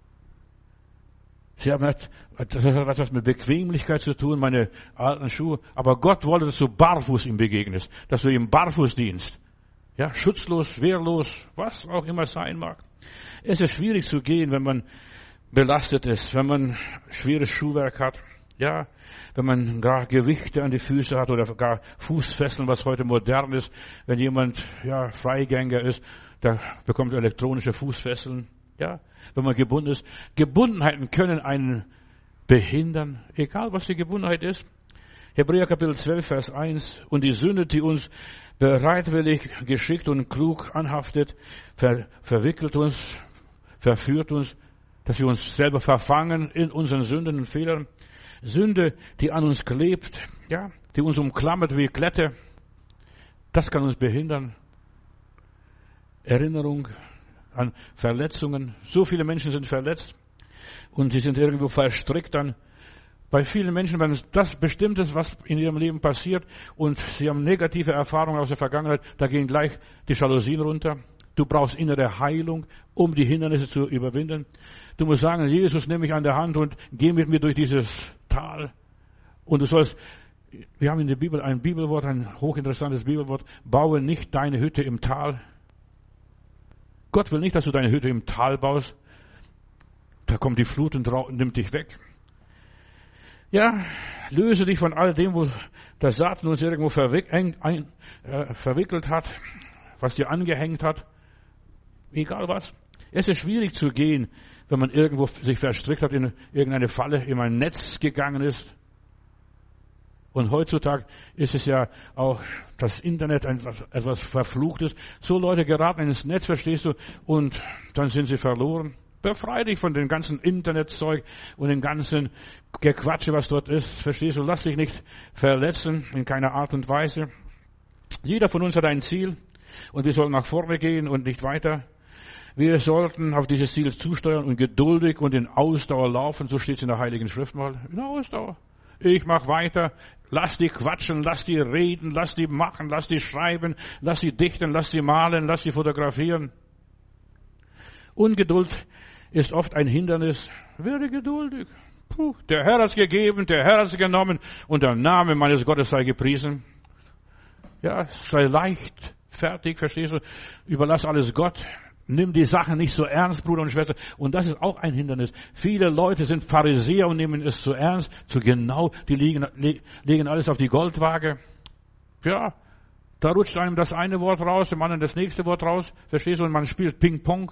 Sie haben das hat etwas mit Bequemlichkeit zu tun, meine alten Schuhe. Aber Gott wollte, dass du barfuß ihm begegnest, dass du ihm barfuß dienst. Ja, schutzlos, wehrlos, was auch immer sein mag. Es ist schwierig zu gehen, wenn man belastet ist, wenn man schweres Schuhwerk hat. Ja, wenn man gar Gewichte an die Füße hat oder gar Fußfesseln, was heute modern ist. Wenn jemand, ja, Freigänger ist, der bekommt elektronische Fußfesseln. Ja, wenn man gebunden ist. Gebundenheiten können einen behindern, egal was die Gebundenheit ist. Hebräer Kapitel zwölf, Vers eins. Und die Sünde, die uns bereitwillig, geschickt und klug anhaftet, ver, verwickelt uns, verführt uns, dass wir uns selber verfangen in unseren Sünden und Fehlern. Sünde, die an uns klebt, ja, die uns umklammert wie Klette, das kann uns behindern. Erinnerung an Verletzungen. So viele Menschen sind verletzt und sie sind irgendwo verstrickt dann. Bei vielen Menschen, wenn es das bestimmt ist, was in ihrem Leben passiert und sie haben negative Erfahrungen aus der Vergangenheit, da gehen gleich die Jalousien runter. Du brauchst innere Heilung, um die Hindernisse zu überwinden. Du musst sagen, Jesus, nimm mich an der Hand und geh mit mir durch dieses Tal. Und du sollst, wir haben in der Bibel ein Bibelwort, ein hochinteressantes Bibelwort, baue nicht deine Hütte im Tal. Gott will nicht, dass du deine Hütte im Tal baust. Da kommt die Flut und nimmt dich weg. Ja, löse dich von all dem, wo der Satan uns irgendwo verwick, ein, ein, äh, verwickelt hat, was dir angehängt hat. Egal was. Es ist schwierig zu gehen, wenn man irgendwo sich verstrickt hat, in irgendeine Falle, in ein Netz gegangen ist. Und heutzutage ist es ja auch das Internet etwas, etwas Verfluchtes. So Leute geraten ins Netz, verstehst du, und dann sind sie verloren. Befrei dich von dem ganzen Internetzeug und dem ganzen Gequatsche, was dort ist. Verstehst du? Lass dich nicht verletzen, in keiner Art und Weise. Jeder von uns hat ein Ziel und wir sollen nach vorne gehen und nicht weiter. Wir sollten auf dieses Ziel zusteuern und geduldig und in Ausdauer laufen. So steht es in der Heiligen Schrift mal. In Ausdauer. Ich mach weiter. Lass die quatschen, lass die reden, lass die machen, lass die schreiben, lass die dichten, lass die malen, lass die fotografieren. Ungeduld ist oft ein Hindernis. Werde geduldig. Puh, der Herr hat's gegeben, der Herr hat's genommen und der Name meines Gottes sei gepriesen. Ja, sei leicht, fertig, verstehst du? Überlass alles Gott. Nimm die Sachen nicht so ernst, Bruder und Schwester. Und das ist auch ein Hindernis. Viele Leute sind Pharisäer und nehmen es zu ernst, zu genau. Die legen, legen alles auf die Goldwaage. Ja, da rutscht einem das eine Wort raus, dem anderen das nächste Wort raus. Verstehst du? Und man spielt Ping-Pong.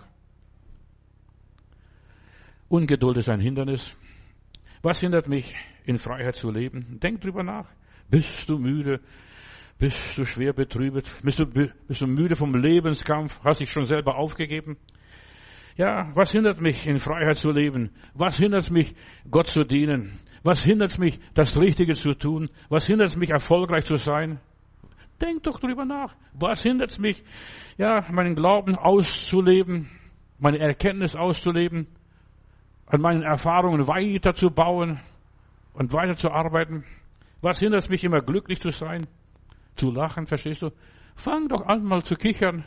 Ungeduld ist ein Hindernis. Was hindert mich, in Freiheit zu leben? Denk drüber nach. Bist du müde? Bist du schwer betrübt? Bist du, bist du müde vom Lebenskampf? Hast dich schon selber aufgegeben? Ja, was hindert mich, in Freiheit zu leben? Was hindert mich, Gott zu dienen? Was hindert mich, das Richtige zu tun? Was hindert mich, erfolgreich zu sein? Denk doch drüber nach. Was hindert mich, ja, meinen Glauben auszuleben, meine Erkenntnis auszuleben, an meinen Erfahrungen weiterzubauen und weiterzuarbeiten? Was hindert mich, immer glücklich zu sein? Zu lachen, verstehst du? Fang doch an, mal zu kichern.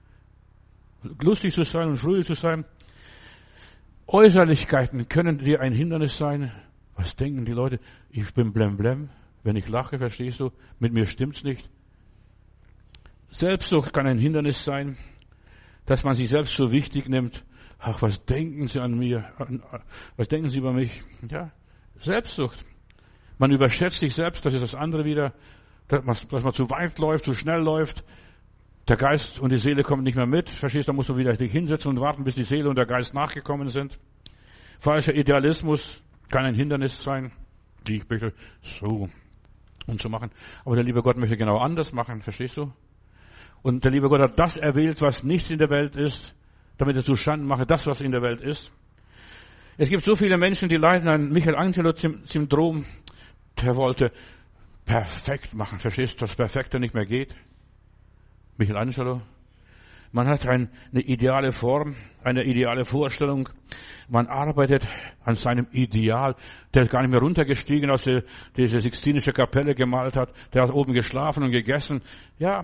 Lustig zu sein und fröhlich zu sein. Äußerlichkeiten können dir ein Hindernis sein. Was denken die Leute? Ich bin blemblem, wenn ich lache, verstehst du? Mit mir stimmt's nicht. Selbstsucht kann ein Hindernis sein, dass man sich selbst so wichtig nimmt. Ach, was denken sie an mir? Was denken sie über mich? Ja, Selbstsucht. Man überschätzt sich selbst, das ist das andere wieder. Dass man zu weit läuft, zu schnell läuft. Der Geist und die Seele kommen nicht mehr mit. Verstehst du, da musst du wieder dich hinsetzen und warten, bis die Seele und der Geist nachgekommen sind. Falscher Idealismus kann ein Hindernis sein. Wie ich möchte so und so machen. Aber der liebe Gott möchte genau anders machen, verstehst du? Und der liebe Gott hat das erwählt, was nichts in der Welt ist, damit er zustande mache, das, was in der Welt ist. Es gibt so viele Menschen, die leiden an Michelangelo-Syndrom. Der wollte perfekt machen. Verstehst du, dass Perfekte nicht mehr geht? Michelangelo. Man hat ein, eine ideale Form, eine ideale Vorstellung. Man arbeitet an seinem Ideal. Der ist gar nicht mehr runtergestiegen, aus der diese Sixtinische Kapelle gemalt hat. Der hat oben geschlafen und gegessen. Ja,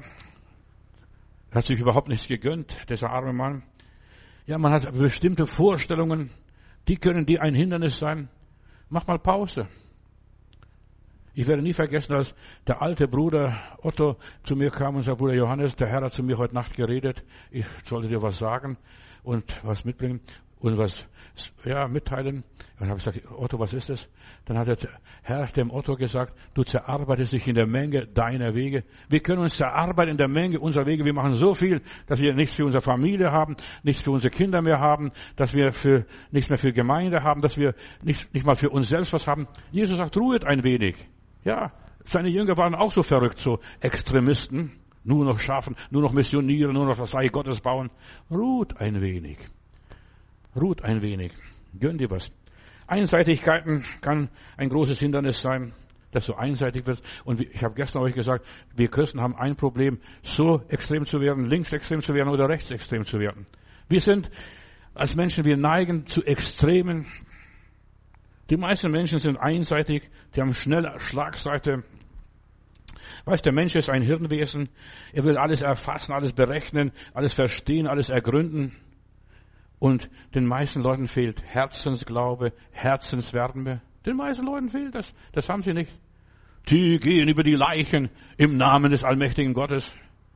hat sich überhaupt nichts gegönnt, dieser arme Mann. Ja, man hat bestimmte Vorstellungen, die können dir ein Hindernis sein. Mach mal Pause. Ich werde nie vergessen, als der alte Bruder Otto zu mir kam und sagte, Bruder Johannes, der Herr hat zu mir heute Nacht geredet, ich sollte dir was sagen und was mitbringen und was ja mitteilen. Dann habe ich gesagt, Otto, was ist das? Dann hat der Herr dem Otto gesagt, du zerarbeitest dich in der Menge deiner Wege. Wir können uns zerarbeiten in der Menge unserer Wege. Wir machen so viel, dass wir nichts für unsere Familie haben, nichts für unsere Kinder mehr haben, dass wir für nichts mehr für Gemeinde haben, dass wir nicht, nicht mal für uns selbst was haben. Jesus sagt, ruhet ein wenig. Ja, seine Jünger waren auch so verrückt, so Extremisten. Nur noch schaffen, nur noch missionieren, nur noch das Reich Gottes bauen. Ruht ein wenig. Ruht ein wenig. Gönn dir was. Einseitigkeiten kann ein großes Hindernis sein, dass du einseitig wirst. Und ich habe gestern euch gesagt, wir Christen haben ein Problem, so extrem zu werden, linksextrem zu werden oder rechtsextrem zu werden. Wir sind als Menschen, wir neigen zu Extremen. Die meisten Menschen sind einseitig, die haben schnell Schlagseite. Weißt, der Mensch ist ein Hirnwesen. Er will alles erfassen, alles berechnen, alles verstehen, alles ergründen. Und den meisten Leuten fehlt Herzensglaube, Herzenswärme. Den meisten Leuten fehlt das. Das haben sie nicht. Die gehen über die Leichen im Namen des allmächtigen Gottes.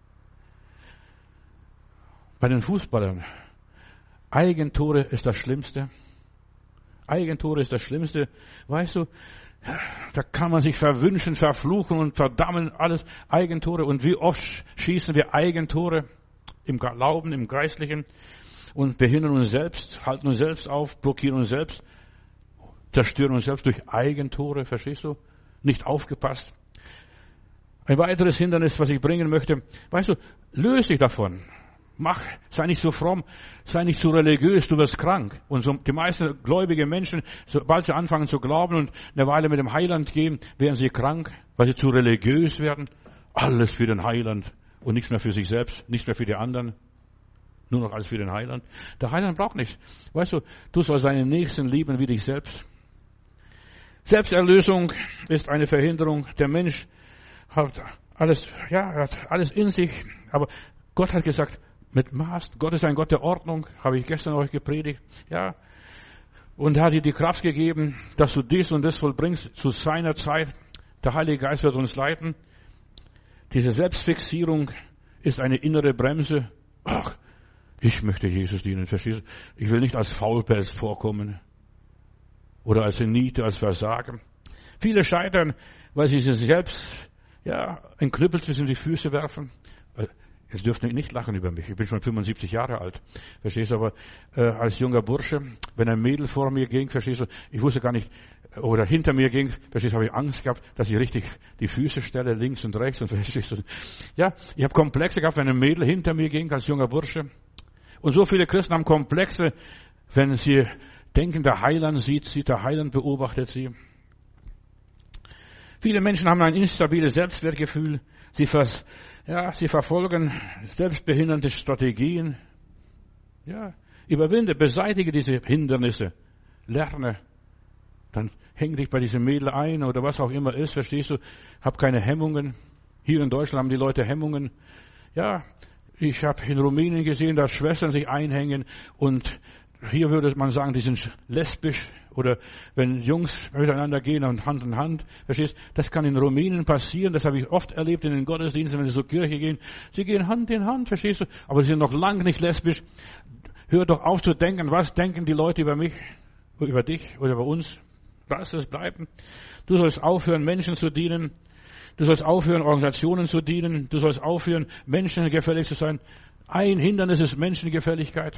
Bei den Fußballern. Eigentore ist das Schlimmste. Eigentore ist das Schlimmste. Weißt du, da kann man sich verwünschen, verfluchen und verdammen, alles Eigentore. Und wie oft schießen wir Eigentore im Glauben, im Geistlichen und behindern uns selbst, halten uns selbst auf, blockieren uns selbst, zerstören uns selbst durch Eigentore, verstehst du? Nicht aufgepasst. Ein weiteres Hindernis, was ich bringen möchte, weißt du, löse dich davon. Mach, sei nicht so fromm, sei nicht so religiös, du wirst krank. Und so, die meisten gläubige Menschen, sobald sie anfangen zu glauben und eine Weile mit dem Heiland gehen, werden sie krank, weil sie zu religiös werden. Alles für den Heiland und nichts mehr für sich selbst, nichts mehr für die anderen. Nur noch alles für den Heiland. Der Heiland braucht nichts. Weißt du, du sollst seinen Nächsten lieben wie dich selbst. Selbsterlösung ist eine Verhinderung. Der Mensch hat alles, ja, hat alles in sich, aber Gott hat gesagt, mit Maß. Gott ist ein Gott der Ordnung, habe ich gestern euch gepredigt, ja. Und er hat dir die Kraft gegeben, dass du dies und das vollbringst zu seiner Zeit. Der Heilige Geist wird uns leiten. Diese Selbstfixierung ist eine innere Bremse. Ach, ich möchte Jesus dienen, verstehst du? Ich will nicht als Faulpelz vorkommen. Oder als Niete, als Versagen. Viele scheitern, weil sie sich selbst, ja, ein Knüppel zwischen die Füße werfen. Jetzt dürft ihr nicht lachen über mich. Ich bin schon fünfundsiebzig Jahre alt. Verstehst du? Aber äh, als junger Bursche, wenn ein Mädel vor mir ging, verstehst du, ich wusste gar nicht, oder hinter mir ging, verstehst du, habe ich Angst gehabt, dass ich richtig die Füße stelle, links und rechts. Und verstehst du? Ja, ich habe Komplexe gehabt, wenn ein Mädel hinter mir ging, als junger Bursche. Und so viele Christen haben Komplexe, wenn sie denken, der Heiland sieht sie, der Heiland beobachtet sie. Viele Menschen haben ein instabiles Selbstwertgefühl. Sie, vers, ja, sie verfolgen selbstbehindernde Strategien. Ja, überwinde, beseitige diese Hindernisse. Lerne. Dann häng dich bei diesem Mädel ein oder was auch immer ist, verstehst du? Hab keine Hemmungen. Hier in Deutschland haben die Leute Hemmungen. Ja, ich habe in Rumänien gesehen, dass Schwestern sich einhängen und hier würde man sagen, die sind lesbisch. Oder wenn Jungs miteinander gehen und Hand in Hand, verstehst, das kann in Rumänien passieren, das habe ich oft erlebt in den Gottesdiensten, wenn sie zur Kirche gehen. Sie gehen Hand in Hand, verstehst du, aber sie sind noch lange nicht lesbisch. Hör doch auf zu denken, was denken die Leute über mich, über dich oder über uns. Lass es bleiben. Du sollst aufhören, Menschen zu dienen. Du sollst aufhören, Organisationen zu dienen. Du sollst aufhören, menschengefällig zu sein. Ein Hindernis ist Menschengefälligkeit.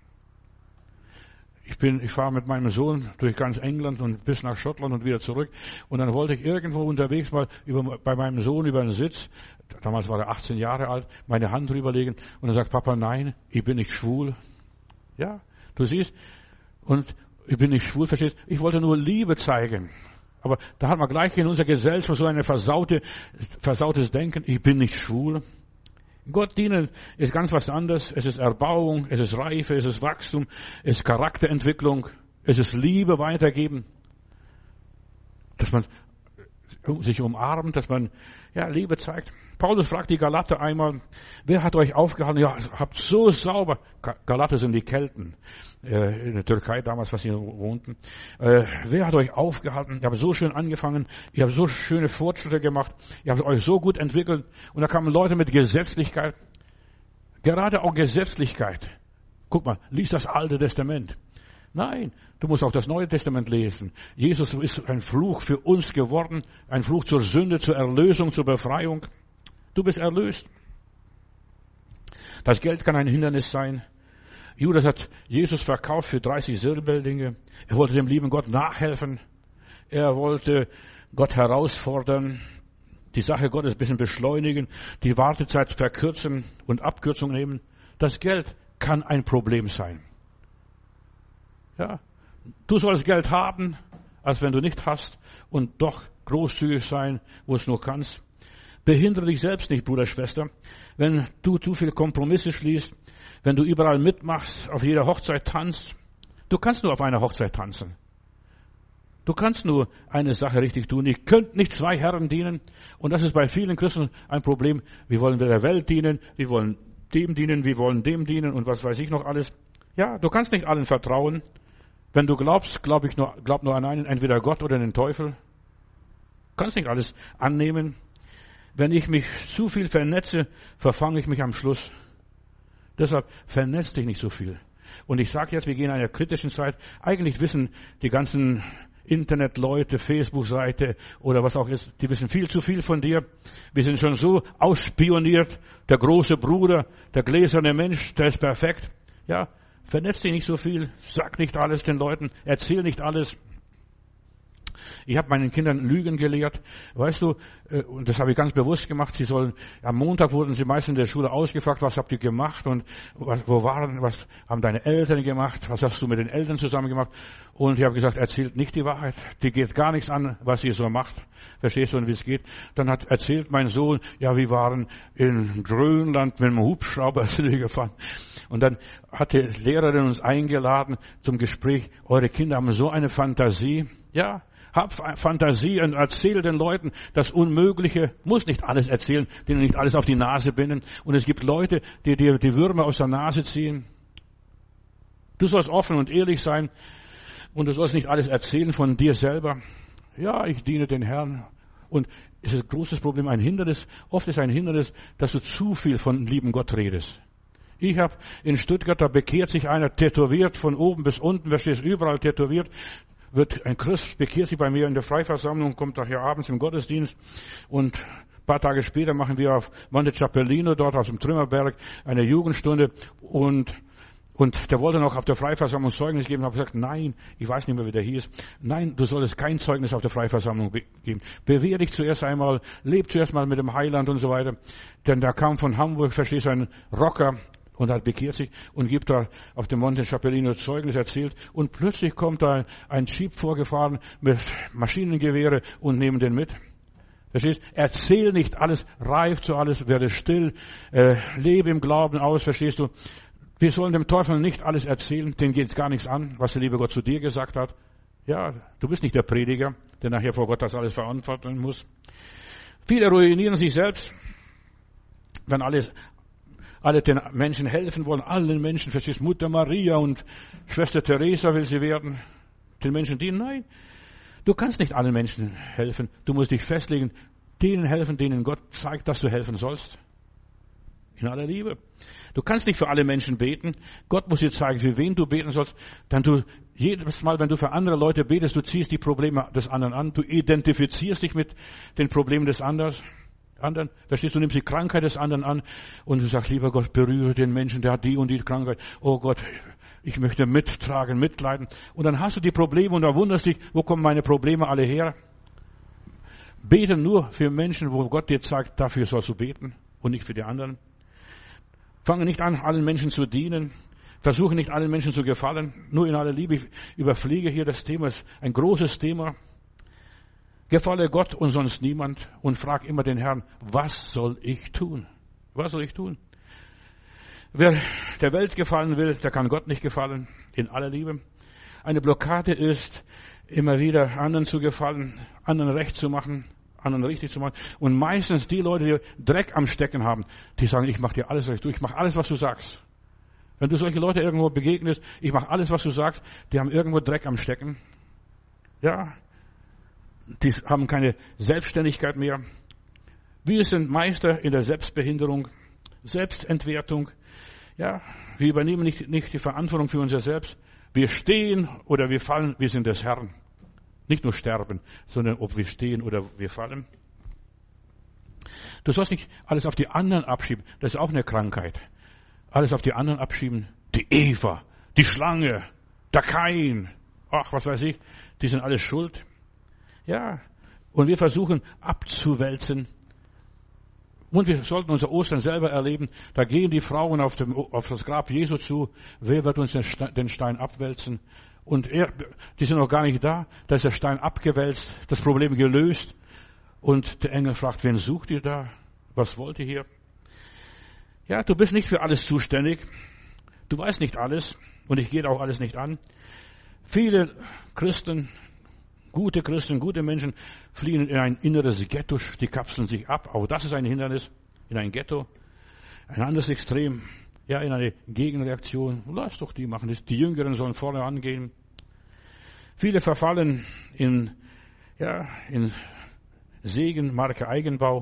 Ich bin, ich fahre mit meinem Sohn durch ganz England und bis nach Schottland und wieder zurück. Und dann wollte ich irgendwo unterwegs mal über, bei meinem Sohn über den Sitz, damals war er achtzehn Jahre alt, meine Hand drüberlegen. Und er sagt, Papa, nein, ich bin nicht schwul. Ja, du siehst, und ich bin nicht schwul, verstehst? Ich wollte nur Liebe zeigen. Aber da hat man gleich in unserer Gesellschaft so eine versaute, versautes Denken, ich bin nicht schwul. Gott dienen ist ganz was anderes. Es ist Erbauung, es ist Reife, es ist Wachstum, es ist Charakterentwicklung, es ist Liebe weitergeben. Dass man sich umarmt, dass man ja Liebe zeigt. Paulus fragt die Galater einmal, wer hat euch aufgehalten? Ja, habt so sauber. Galater sind die Kelten äh, in der Türkei damals, was sie wohnten. Äh, wer hat euch aufgehalten? Ihr habt so schön angefangen, ihr habt so schöne Fortschritte gemacht, ihr habt euch so gut entwickelt. Und da kamen Leute mit Gesetzlichkeit. Gerade auch Gesetzlichkeit. Guck mal, lies das Alte Testament. Nein, du musst auch das Neue Testament lesen. Jesus ist ein Fluch für uns geworden, ein Fluch zur Sünde, zur Erlösung, zur Befreiung. Du bist erlöst. Das Geld kann ein Hindernis sein. Judas hat Jesus verkauft für dreißig Silberlinge. Er wollte dem lieben Gott nachhelfen. Er wollte Gott herausfordern, die Sache Gottes ein bisschen beschleunigen, die Wartezeit verkürzen und Abkürzung nehmen. Das Geld kann ein Problem sein. Ja, du sollst Geld haben, als wenn du nicht hast, und doch großzügig sein, wo es nur kannst. Behindere dich selbst nicht, Bruder, Schwester. Wenn du zu viele Kompromisse schließt, wenn du überall mitmachst, auf jeder Hochzeit tanzt, du kannst nur auf einer Hochzeit tanzen. Du kannst nur eine Sache richtig tun. Ihr könnt nicht zwei Herren dienen. Und das ist bei vielen Christen ein Problem. Wir wollen der Welt dienen, wir wollen dem dienen, wir wollen dem dienen und was weiß ich noch alles. Ja, du kannst nicht allen vertrauen. Wenn du glaubst, glaub ich nur, glaub nur an einen, entweder Gott oder den Teufel. Du kannst nicht alles annehmen. Wenn ich mich zu viel vernetze, verfange ich mich am Schluss. Deshalb vernetz dich nicht so viel. Und ich sage jetzt, wir gehen in einer kritischen Zeit. Eigentlich wissen die ganzen Internetleute, Facebook-Seite oder was auch ist, die wissen viel zu viel von dir. Wir sind schon so ausspioniert. Der große Bruder, der gläserne Mensch, der ist perfekt. Ja, vernetz dich nicht so viel, sag nicht alles den Leuten, erzähl nicht alles. Ich habe meinen Kindern Lügen gelehrt, weißt du, und das habe ich ganz bewusst gemacht. Sie sollen, am Montag wurden sie meist in der Schule ausgefragt, was habt ihr gemacht und was, wo waren, was haben deine Eltern gemacht, was hast du mit den Eltern zusammen gemacht? Und ich habe gesagt, erzählt nicht die Wahrheit, die geht gar nichts an, was ihr so macht. Verstehst du, und wie es geht? Dann hat erzählt mein Sohn, ja, wir waren in Grönland mit einem Hubschrauber sind wir gefahren. Und dann hat die Lehrerin uns eingeladen zum Gespräch. Eure Kinder haben so eine Fantasie. Ja, hab Fantasie und erzähl den Leuten das Unmögliche. Muss nicht alles erzählen, denen nicht alles auf die Nase binden. Und es gibt Leute, die dir die Würmer aus der Nase ziehen. Du sollst offen und ehrlich sein. Und du sollst nicht alles erzählen von dir selber. Ja, ich diene den Herrn. Und es ist ein großes Problem, ein Hindernis. Oft ist ein Hindernis, dass du zu viel von lieben Gott redest. Ich habe in Stuttgart, da bekehrt sich einer, tätowiert von oben bis unten, verstehst, überall tätowiert, wird ein Christ, bekehrt sich bei mir in der Freiversammlung, kommt nachher abends im Gottesdienst und ein paar Tage später machen wir auf Monte Ciappellino, dort aus dem Trümmerberg, eine Jugendstunde und Und der wollte noch auf der Freiversammlung Zeugnis geben. Ich habe gesagt, nein, ich weiß nicht mehr, wie der hieß. Nein, du solltest kein Zeugnis auf der Freiversammlung geben. Bewähr dich zuerst einmal, leb zuerst mal mit dem Heiland und so weiter. Denn da kam von Hamburg, verstehst du, ein Rocker und hat bekehrt sich und gibt da auf dem Monte Ciappellino Zeugnis erzählt. Und plötzlich kommt da ein Jeep vorgefahren mit Maschinengewehre und nehmen den mit. Verstehst? Erzähl nicht alles, reif zu alles, werde still, äh, lebe im Glauben aus, verstehst du? Wir sollen dem Teufel nicht alles erzählen, dem geht es gar nichts an, was der liebe Gott zu dir gesagt hat. Ja, du bist nicht der Prediger, der nachher vor Gott das alles verantworten muss. Viele ruinieren sich selbst, wenn alle, alle den Menschen helfen wollen, allen Menschen, verstehst, Mutter Maria und Schwester Teresa will sie werden, den Menschen dienen. Nein, du kannst nicht allen Menschen helfen. Du musst dich festlegen, denen helfen, denen Gott zeigt, dass du helfen sollst. In aller Liebe. Du kannst nicht für alle Menschen beten. Gott muss dir zeigen, für wen du beten sollst. Dann du, jedes Mal, wenn du für andere Leute betest, du ziehst die Probleme des anderen an. Du identifizierst dich mit den Problemen des anderen. anderen. Verstehst du, du nimmst die Krankheit des anderen an und du sagst, lieber Gott, berühre den Menschen, der hat die und die Krankheit. Oh Gott, ich möchte mittragen, mitleiden. Und dann hast du die Probleme und da wunderst dich, wo kommen meine Probleme alle her? Bete nur für Menschen, wo Gott dir sagt, dafür sollst du beten und nicht für die anderen. Fange nicht an, allen Menschen zu dienen. Versuche nicht, allen Menschen zu gefallen. Nur in aller Liebe. Ich überfliege hier das Thema. Es ist ein großes Thema. Gefalle Gott und sonst niemand. Und frag immer den Herrn, was soll ich tun? Was soll ich tun? Wer der Welt gefallen will, der kann Gott nicht gefallen. In aller Liebe. Eine Blockade ist, immer wieder anderen zu gefallen, anderen recht zu machen. anderen richtig zu machen. Und meistens die Leute, die Dreck am Stecken haben, die sagen, ich mache dir alles recht, ich mache alles, was du sagst. Wenn du solche Leute irgendwo begegnest, ich mache alles, was du sagst, die haben irgendwo Dreck am Stecken. Ja, die haben keine Selbstständigkeit mehr. Wir sind Meister in der Selbstbehinderung, Selbstentwertung. Ja, wir übernehmen nicht, nicht die Verantwortung für unser Selbst. Wir stehen oder wir fallen, wir sind des Herrn. Nicht nur sterben, sondern ob wir stehen oder wir fallen. Du sollst nicht alles auf die anderen abschieben. Das ist auch eine Krankheit. Alles auf die anderen abschieben. Die Eva, die Schlange, der Kain, ach, was weiß ich, die sind alle schuld. Ja, und wir versuchen abzuwälzen. Und wir sollten unser Ostern selber erleben. Da gehen die Frauen auf, dem, auf das Grab Jesu zu. Wer wird uns den Stein abwälzen? Und er, die sind noch gar nicht da. Da ist der Stein abgewälzt, das Problem gelöst. Und der Engel fragt, wen sucht ihr da? Was wollt ihr hier? Ja, du bist nicht für alles zuständig. Du weißt nicht alles. Und ich gehe auch alles nicht an. Viele Christen, gute Christen, gute Menschen fliehen in ein inneres Ghetto. Die kapseln sich ab. Auch das ist ein Hindernis. In ein Ghetto. Ein anderes Extrem. Ja, in eine Gegenreaktion. Lass doch die machen. Die Jüngeren sollen vorne angehen. Viele verfallen in, ja, in Segen, Marke Eigenbau.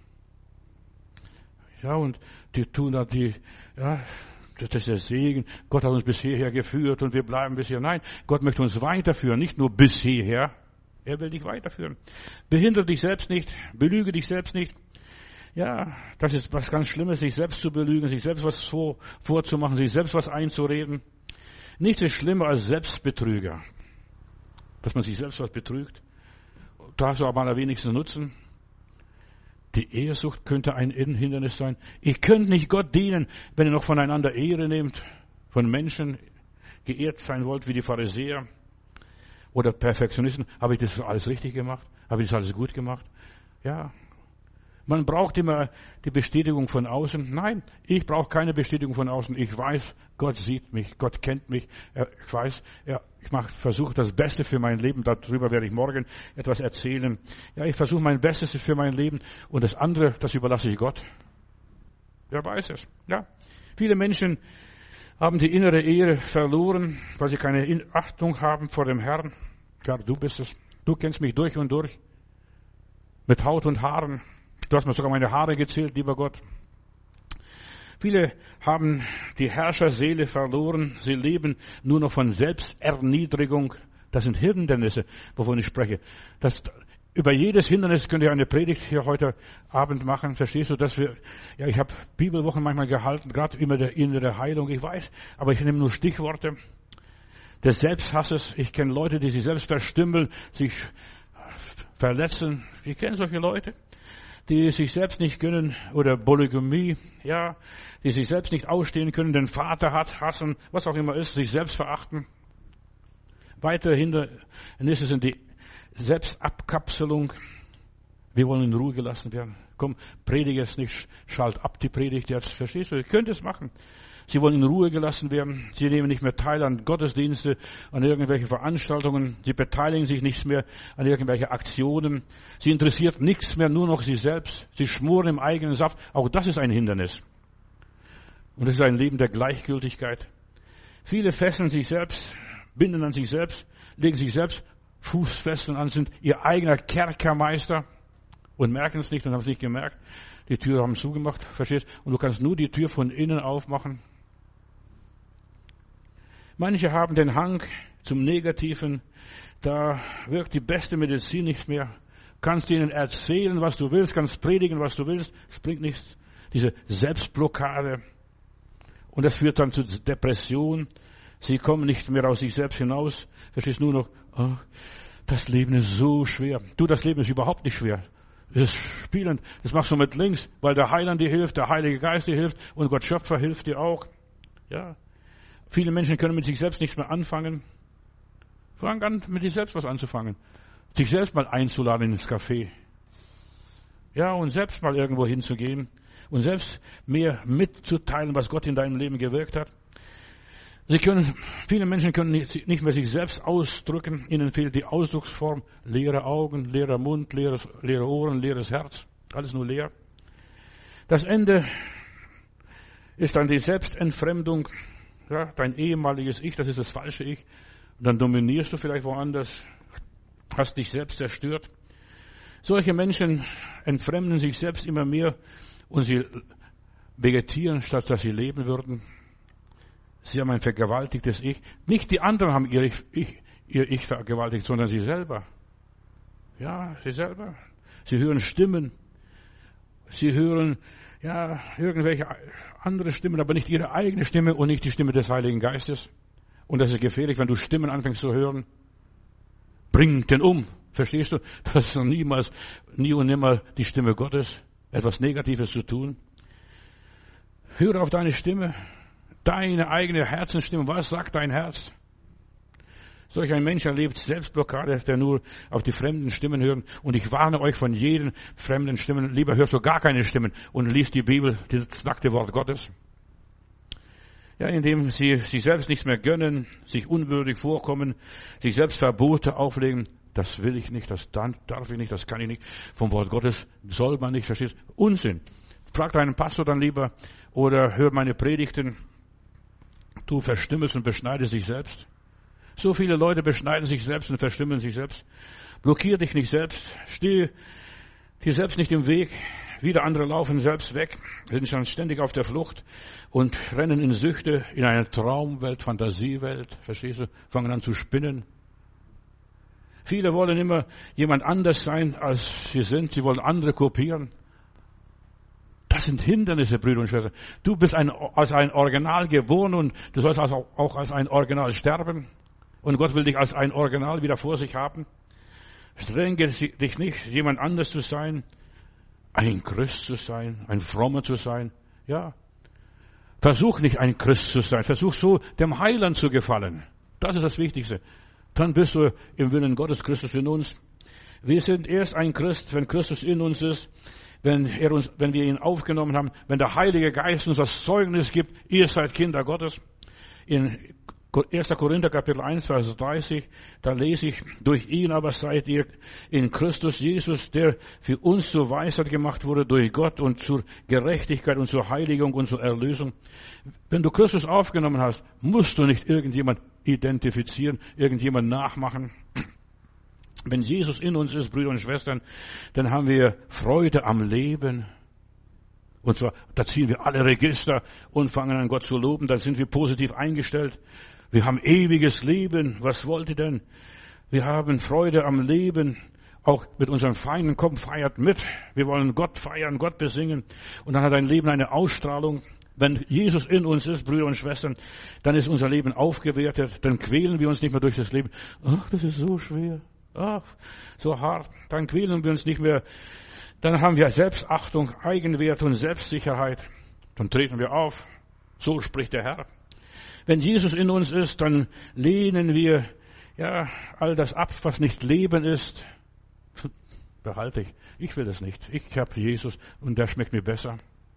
Ja, und die tun da die, ja, das ist der Segen. Gott hat uns bis hierher geführt und wir bleiben bis hier. Nein, Gott möchte uns weiterführen, nicht nur bis hierher. Er will dich weiterführen. Behindere dich selbst nicht, belüge dich selbst nicht. Ja, das ist was ganz Schlimmes, sich selbst zu belügen, sich selbst was vor, vorzumachen, sich selbst was einzureden. Nichts ist schlimmer als Selbstbetrüger. Dass man sich selbst was betrügt. Da hast du aber am wenigsten Nutzen. Die Ehesucht könnte ein Hindernis sein. Ihr könnt nicht Gott dienen, wenn ihr noch voneinander Ehre nehmt, von Menschen geehrt sein wollt, wie die Pharisäer oder Perfektionisten. Habe ich das alles richtig gemacht? Habe ich das alles gut gemacht? Ja. Man braucht immer die Bestätigung von außen. Nein, ich brauche keine Bestätigung von außen. Ich weiß, Gott sieht mich, Gott kennt mich. Ich weiß, ich versuche das Beste für mein Leben. Darüber werde ich morgen etwas erzählen. Ja, ich versuche mein Bestes für mein Leben und das andere, das überlasse ich Gott. Wer weiß es? Ja, viele Menschen haben die innere Ehre verloren, weil sie keine Achtung haben vor dem Herrn. Ja, du bist es. Du kennst mich durch und durch. Mit Haut und Haaren. Du hast mir sogar meine Haare gezählt, lieber Gott. Viele haben die Herrscherseele verloren. Sie leben nur noch von Selbsterniedrigung. Das sind Hindernisse, wovon ich spreche. Das, über jedes Hindernis könnt ihr eine Predigt hier heute Abend machen. Verstehst du, dass wir, ja, ich habe Bibelwochen manchmal gehalten, gerade immer der innere Heilung, ich weiß, aber ich nehme nur Stichworte. Des Selbsthasses. Ich kenne Leute, die sich selbst verstümmeln, sich verletzen. Ich kenne solche Leute, die sich selbst nicht gönnen, oder Polygamie, ja, die sich selbst nicht ausstehen können, den Vater hat, hassen, was auch immer ist, sich selbst verachten. Weitere Hindernisse sind die Selbstabkapselung. Wir wollen in Ruhe gelassen werden. Komm, predige es nicht, schalt ab die Predigt jetzt, verstehst du? Ihr könnt es machen. Sie wollen in Ruhe gelassen werden. Sie nehmen nicht mehr teil an Gottesdienste, an irgendwelche Veranstaltungen. Sie beteiligen sich nicht mehr an irgendwelche Aktionen. Sie interessiert nichts mehr, nur noch sie selbst. Sie schmoren im eigenen Saft. Auch das ist ein Hindernis. Und es ist ein Leben der Gleichgültigkeit. Viele fesseln sich selbst, binden an sich selbst, legen sich selbst Fußfesseln an, sind ihr eigener Kerkermeister und merken es nicht und haben es nicht gemerkt. Die Tür haben zugemacht, verstehst? Und du kannst nur die Tür von innen aufmachen. Manche haben den Hang zum Negativen. Da wirkt die beste Medizin nicht mehr. Kannst ihnen erzählen, was du willst, kannst predigen, was du willst. Es bringt nichts. Diese Selbstblockade. Und das führt dann zu Depression. Sie kommen nicht mehr aus sich selbst hinaus. Verstehst nur noch, oh, das Leben ist so schwer. Du, das Leben ist überhaupt nicht schwer. Das ist spielend. Das machst du mit links, weil der Heiland dir hilft, der Heilige Geist dir hilft und Gott Schöpfer hilft dir auch. Ja. Viele Menschen können mit sich selbst nichts mehr anfangen. Fang an, mit sich selbst was anzufangen. Sich selbst mal einzuladen ins Café. Ja, und selbst mal irgendwo hinzugehen. Und selbst mehr mitzuteilen, was Gott in deinem Leben gewirkt hat. Sie können, viele Menschen können nicht, nicht mehr sich selbst ausdrücken. Ihnen fehlt die Ausdrucksform. Leere Augen, leerer Mund, leeres, leere Ohren, leeres Herz. Alles nur leer. Das Ende ist dann die Selbstentfremdung. Ja, dein ehemaliges Ich, das ist das falsche Ich. Und dann dominierst du vielleicht woanders, hast dich selbst zerstört. Solche Menschen entfremden sich selbst immer mehr und sie vegetieren, statt dass sie leben würden. Sie haben ein vergewaltigtes Ich. Nicht die anderen haben ihr Ich, ich, ihr Ich vergewaltigt, sondern sie selber. Ja, sie selber. Sie hören Stimmen. Sie hören, ja, irgendwelche andere Stimmen, aber nicht ihre eigene Stimme und nicht die Stimme des Heiligen Geistes. Und das ist gefährlich, wenn du Stimmen anfängst zu hören. Bring den um. Verstehst du? Das ist niemals, nie und nimmer die Stimme Gottes, etwas Negatives zu tun. Höre auf deine Stimme, deine eigene Herzensstimme. Was sagt dein Herz? Solch ein Mensch erlebt Selbstblockade, der nur auf die fremden Stimmen hört. Und ich warne euch von jeden fremden Stimmen. Lieber hörst du gar keine Stimmen und liest die Bibel, das nackte Wort Gottes. Ja, indem sie sich selbst nichts mehr gönnen, sich unwürdig vorkommen, sich selbst Verbote auflegen. Das will ich nicht, das darf ich nicht, das kann ich nicht. Vom Wort Gottes soll man nicht, verstehst du? Unsinn. Frag deinen Pastor dann lieber oder hör meine Predigten. Du verstümmelst und beschneidest dich selbst. So viele Leute beschneiden sich selbst und verstümmeln sich selbst. Blockier dich nicht selbst. Steh dir selbst nicht im Weg. Wieder andere laufen selbst weg, sind schon ständig auf der Flucht und rennen in Süchte, in eine Traumwelt, Fantasiewelt. Verstehst du? Fangen an zu spinnen. Viele wollen immer jemand anders sein, als sie sind. Sie wollen andere kopieren. Das sind Hindernisse, Brüder und Schwestern. Du bist ein, als ein Original geboren und du sollst also auch als ein Original sterben. Und Gott will dich als ein Original wieder vor sich haben. Strenge dich nicht, jemand anders zu sein, ein Christ zu sein, ein Frommer zu sein. Ja. Versuch nicht ein Christ zu sein. Versuch so dem Heiland zu gefallen. Das ist das Wichtigste. Dann bist du im Willen Gottes, Christus in uns. Wir sind erst ein Christ, wenn Christus in uns ist, wenn er uns, wenn wir ihn aufgenommen haben, wenn der Heilige Geist uns das Zeugnis gibt, ihr seid Kinder Gottes. In erster Korinther Kapitel eins, Vers dreißig, da lese ich, durch ihn aber seid ihr in Christus Jesus, der für uns zur Weisheit gemacht wurde durch Gott und zur Gerechtigkeit und zur Heiligung und zur Erlösung. Wenn du Christus aufgenommen hast, musst du nicht irgendjemand identifizieren, irgendjemand nachmachen. Wenn Jesus in uns ist, Brüder und Schwestern, dann haben wir Freude am Leben. Und zwar, da ziehen wir alle Register und fangen an, Gott zu loben. Da sind wir positiv eingestellt. Wir haben ewiges Leben. Was wollt ihr denn? Wir haben Freude am Leben. Auch mit unseren Feinden. Komm, feiert mit. Wir wollen Gott feiern, Gott besingen. Und dann hat dein Leben eine Ausstrahlung. Wenn Jesus in uns ist, Brüder und Schwestern, dann ist unser Leben aufgewertet. Dann quälen wir uns nicht mehr durch das Leben. Ach, das ist so schwer. Ach, so hart. Dann quälen wir uns nicht mehr. Dann haben wir Selbstachtung, Eigenwert und Selbstsicherheit. Dann treten wir auf. So spricht der Herr. Wenn Jesus in uns ist, dann lehnen wir, ja, all das ab, was nicht Leben ist. Behalte ich. Ich will es nicht. Ich habe Jesus und der schmeckt mir besser.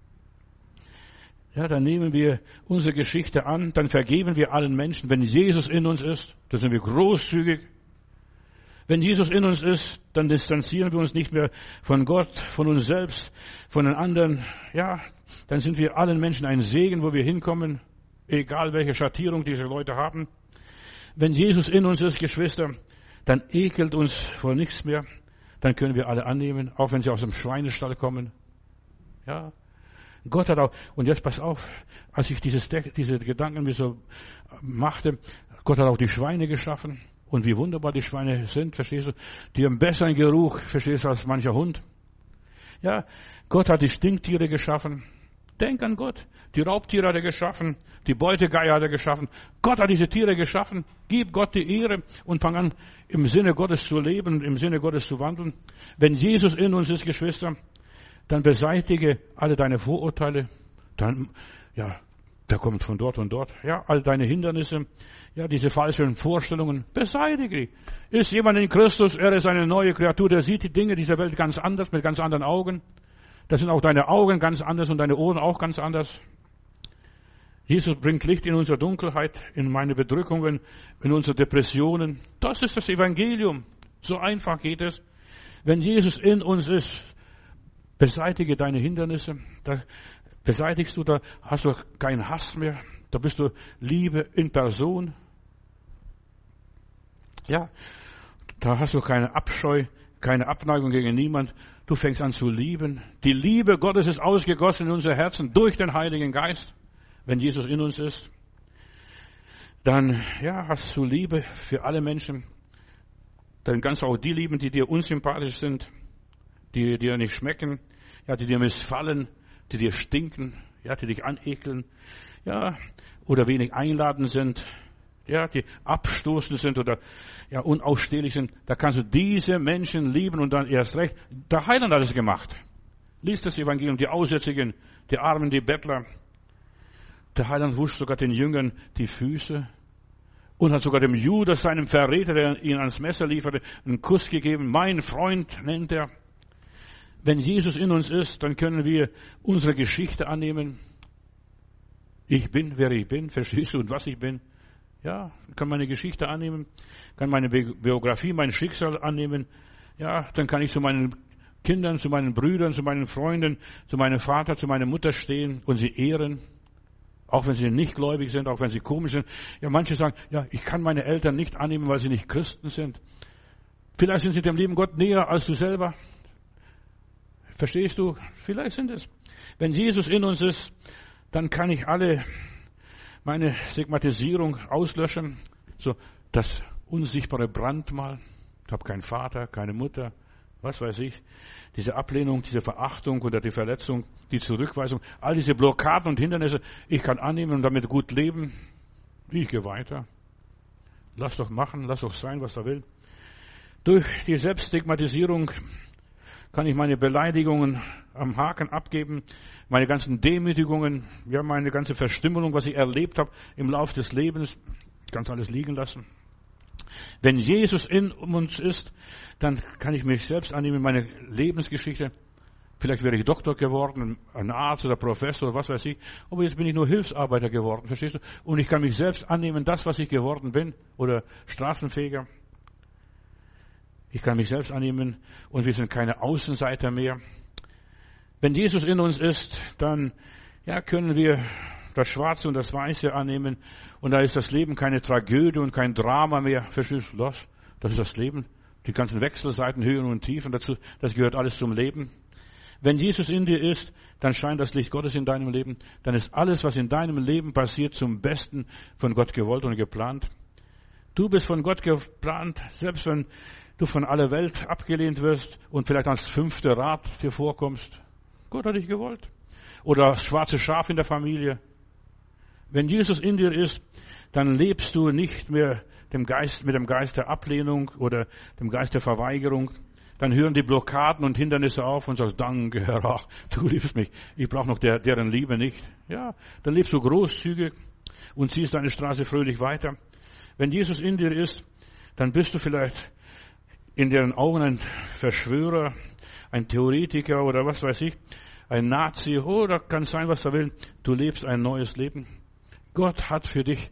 Ja, dann nehmen wir unsere Geschichte an, dann vergeben wir allen Menschen. Wenn Jesus in uns ist, dann sind wir großzügig. Wenn Jesus in uns ist, dann distanzieren wir uns nicht mehr von Gott, von uns selbst, von den anderen. Ja, dann sind wir allen Menschen ein Segen, wo wir hinkommen, egal welche Schattierung diese Leute haben. Wenn Jesus in uns ist, Geschwister, dann ekelt uns vor nichts mehr. Dann können wir alle annehmen, auch wenn sie aus dem Schweinestall kommen. Ja, Gott hat auch, und jetzt pass auf, als ich dieses, diese Gedanken mir so machte, Gott hat auch die Schweine geschaffen. Und wie wunderbar die Schweine sind, verstehst du? Die haben besseren Geruch, verstehst du, als mancher Hund. Ja, Gott hat die Stinktiere geschaffen. Denk an Gott. Die Raubtiere hat er geschaffen. Die Beutegeier hat er geschaffen. Gott hat diese Tiere geschaffen. Gib Gott die Ehre und fang an, im Sinne Gottes zu leben, im Sinne Gottes zu wandeln. Wenn Jesus in uns ist, Geschwister, dann beseitige alle deine Vorurteile. Dann, ja, der kommt von dort und dort. Ja, all deine Hindernisse. Ja, diese falschen Vorstellungen, beseitige. Ist jemand in Christus, er ist eine neue Kreatur, der sieht die Dinge dieser Welt ganz anders, mit ganz anderen Augen. Da sind auch deine Augen ganz anders und deine Ohren auch ganz anders. Jesus bringt Licht in unsere Dunkelheit, in meine Bedrückungen, in unsere Depressionen. Das ist das Evangelium. So einfach geht es. Wenn Jesus in uns ist, beseitige deine Hindernisse. Da beseitigst du, da hast du keinen Hass mehr. Da bist du Liebe in Person. Ja, da hast du keine Abscheu, keine Abneigung gegen niemand. Du fängst an zu lieben. Die Liebe Gottes ist ausgegossen in unser Herzen durch den Heiligen Geist. Wenn Jesus in uns ist, dann ja, hast du Liebe für alle Menschen. Dann kannst du auch die lieben, die dir unsympathisch sind, die dir nicht schmecken, ja, die dir missfallen, die dir stinken, ja, die dich anekeln, ja, oder wenig einladend sind, ja, die abstoßend sind oder ja, unausstehlich sind. Da kannst du diese Menschen lieben und dann erst recht. Der Heiland hat es gemacht. Lies das Evangelium, die Aussätzigen, die Armen, die Bettler. Der Heiland wusch sogar den Jüngern die Füße und hat sogar dem Judas, seinem Verräter, der ihn ans Messer lieferte, einen Kuss gegeben. Mein Freund nennt er. Wenn Jesus in uns ist, dann können wir unsere Geschichte annehmen. Ich bin, wer ich bin, verstehst du, und was ich bin. Ja, kann meine Geschichte annehmen, kann meine Biografie, mein Schicksal annehmen. Ja, dann kann ich zu meinen Kindern, zu meinen Brüdern, zu meinen Freunden, zu meinem Vater, zu meiner Mutter stehen und sie ehren. Auch wenn sie nicht gläubig sind, auch wenn sie komisch sind. Ja, manche sagen, ja, ich kann meine Eltern nicht annehmen, weil sie nicht Christen sind. Vielleicht sind sie dem lieben Gott näher als du selber. Verstehst du? Vielleicht sind es. Wenn Jesus in uns ist, dann kann ich alle meine Stigmatisierung auslöschen. So, das unsichtbare Brandmal. Ich habe keinen Vater, keine Mutter, was weiß ich. Diese Ablehnung, diese Verachtung oder die Verletzung, die Zurückweisung, all diese Blockaden und Hindernisse, ich kann annehmen und damit gut leben. Ich gehe weiter. Lass doch machen, lass doch sein, was er will. Durch die Selbststigmatisierung kann ich meine Beleidigungen am Haken abgeben, meine ganzen Demütigungen, ja, meine ganze Verstümmelung, was ich erlebt habe im Laufe des Lebens, ganz alles liegen lassen. Wenn Jesus in uns ist, dann kann ich mich selbst annehmen, meine Lebensgeschichte. Vielleicht wäre ich Doktor geworden, ein Arzt oder Professor, was weiß ich. Aber jetzt bin ich nur Hilfsarbeiter geworden, verstehst du? Und ich kann mich selbst annehmen, das, was ich geworden bin, oder Straßenfeger. Ich kann mich selbst annehmen und wir sind keine Außenseiter mehr. Wenn Jesus in uns ist, dann ja, können wir das Schwarze und das Weiße annehmen. Und da ist das Leben keine Tragödie und kein Drama mehr. Verstehst du das? Das ist das Leben. Die ganzen Wechselseiten, Höhen und Tiefen dazu, das gehört alles zum Leben. Wenn Jesus in dir ist, dann scheint das Licht Gottes in deinem Leben. Dann ist alles, was in deinem Leben passiert, zum Besten von Gott gewollt und geplant. Du bist von Gott geplant, selbst wenn du von aller Welt abgelehnt wirst und vielleicht als fünfter Rad dir vorkommst. Gott hat dich gewollt. Oder das schwarze Schaf in der Familie. Wenn Jesus in dir ist, dann lebst du nicht mehr dem Geist, mit dem Geist der Ablehnung oder dem Geist der Verweigerung. Dann hören die Blockaden und Hindernisse auf und sagst, danke, Herr, ach, du liebst mich. Ich brauche noch der, deren Liebe nicht. Ja, dann lebst du großzügig und ziehst deine Straße fröhlich weiter. Wenn Jesus in dir ist, dann bist du vielleicht in deren Augen ein Verschwörer, ein Theoretiker oder was weiß ich, ein Nazi, oder kann sein, was er will. Du lebst ein neues Leben. Gott hat für dich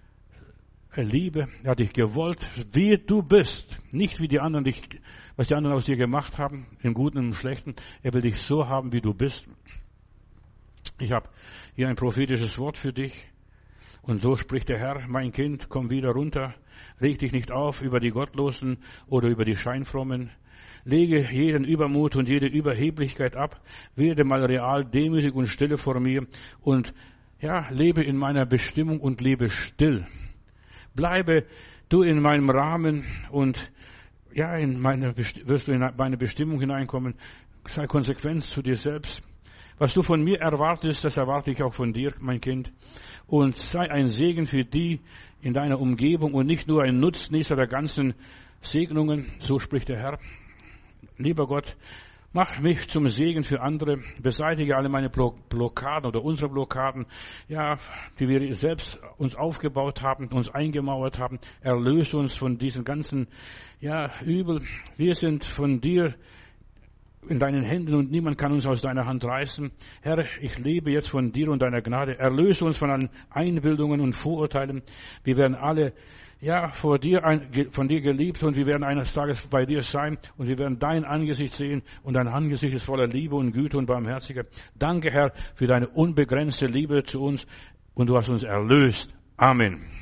Liebe, er hat dich gewollt, wie du bist. Nicht wie die anderen dich, was die anderen aus dir gemacht haben, im Guten und im Schlechten. Er will dich so haben, wie du bist. Ich habe hier ein prophetisches Wort für dich. Und so spricht der Herr, mein Kind, komm wieder runter. Reg dich nicht auf über die Gottlosen oder über die Scheinfrommen. Lege jeden Übermut und jede Überheblichkeit ab. Werde mal real demütig und stille vor mir. Und ja, lebe in meiner Bestimmung und lebe still. Bleibe du in meinem Rahmen und ja, in meine, wirst du in meine Bestimmung hineinkommen. Sei konsequent zu dir selbst. Was du von mir erwartest, das erwarte ich auch von dir, mein Kind. Und sei ein Segen für die in deiner Umgebung und nicht nur ein Nutznießer der ganzen Segnungen. So spricht der Herr. Lieber Gott, mach mich zum Segen für andere, beseitige alle meine Blockaden oder unsere Blockaden, ja, die wir selbst uns aufgebaut haben, uns eingemauert haben. Erlöse uns von diesen ganzen, ja, Übel. Wir sind von dir in deinen Händen und niemand kann uns aus deiner Hand reißen. Herr, ich lebe jetzt von dir und deiner Gnade. Erlöse uns von allen Einbildungen und Vorurteilen. Wir werden alle, ja, vor dir, von dir geliebt und wir werden eines Tages bei dir sein und wir werden dein Angesicht sehen und dein Angesicht ist voller Liebe und Güte und Barmherzigkeit. Danke, Herr, für deine unbegrenzte Liebe zu uns und du hast uns erlöst. Amen.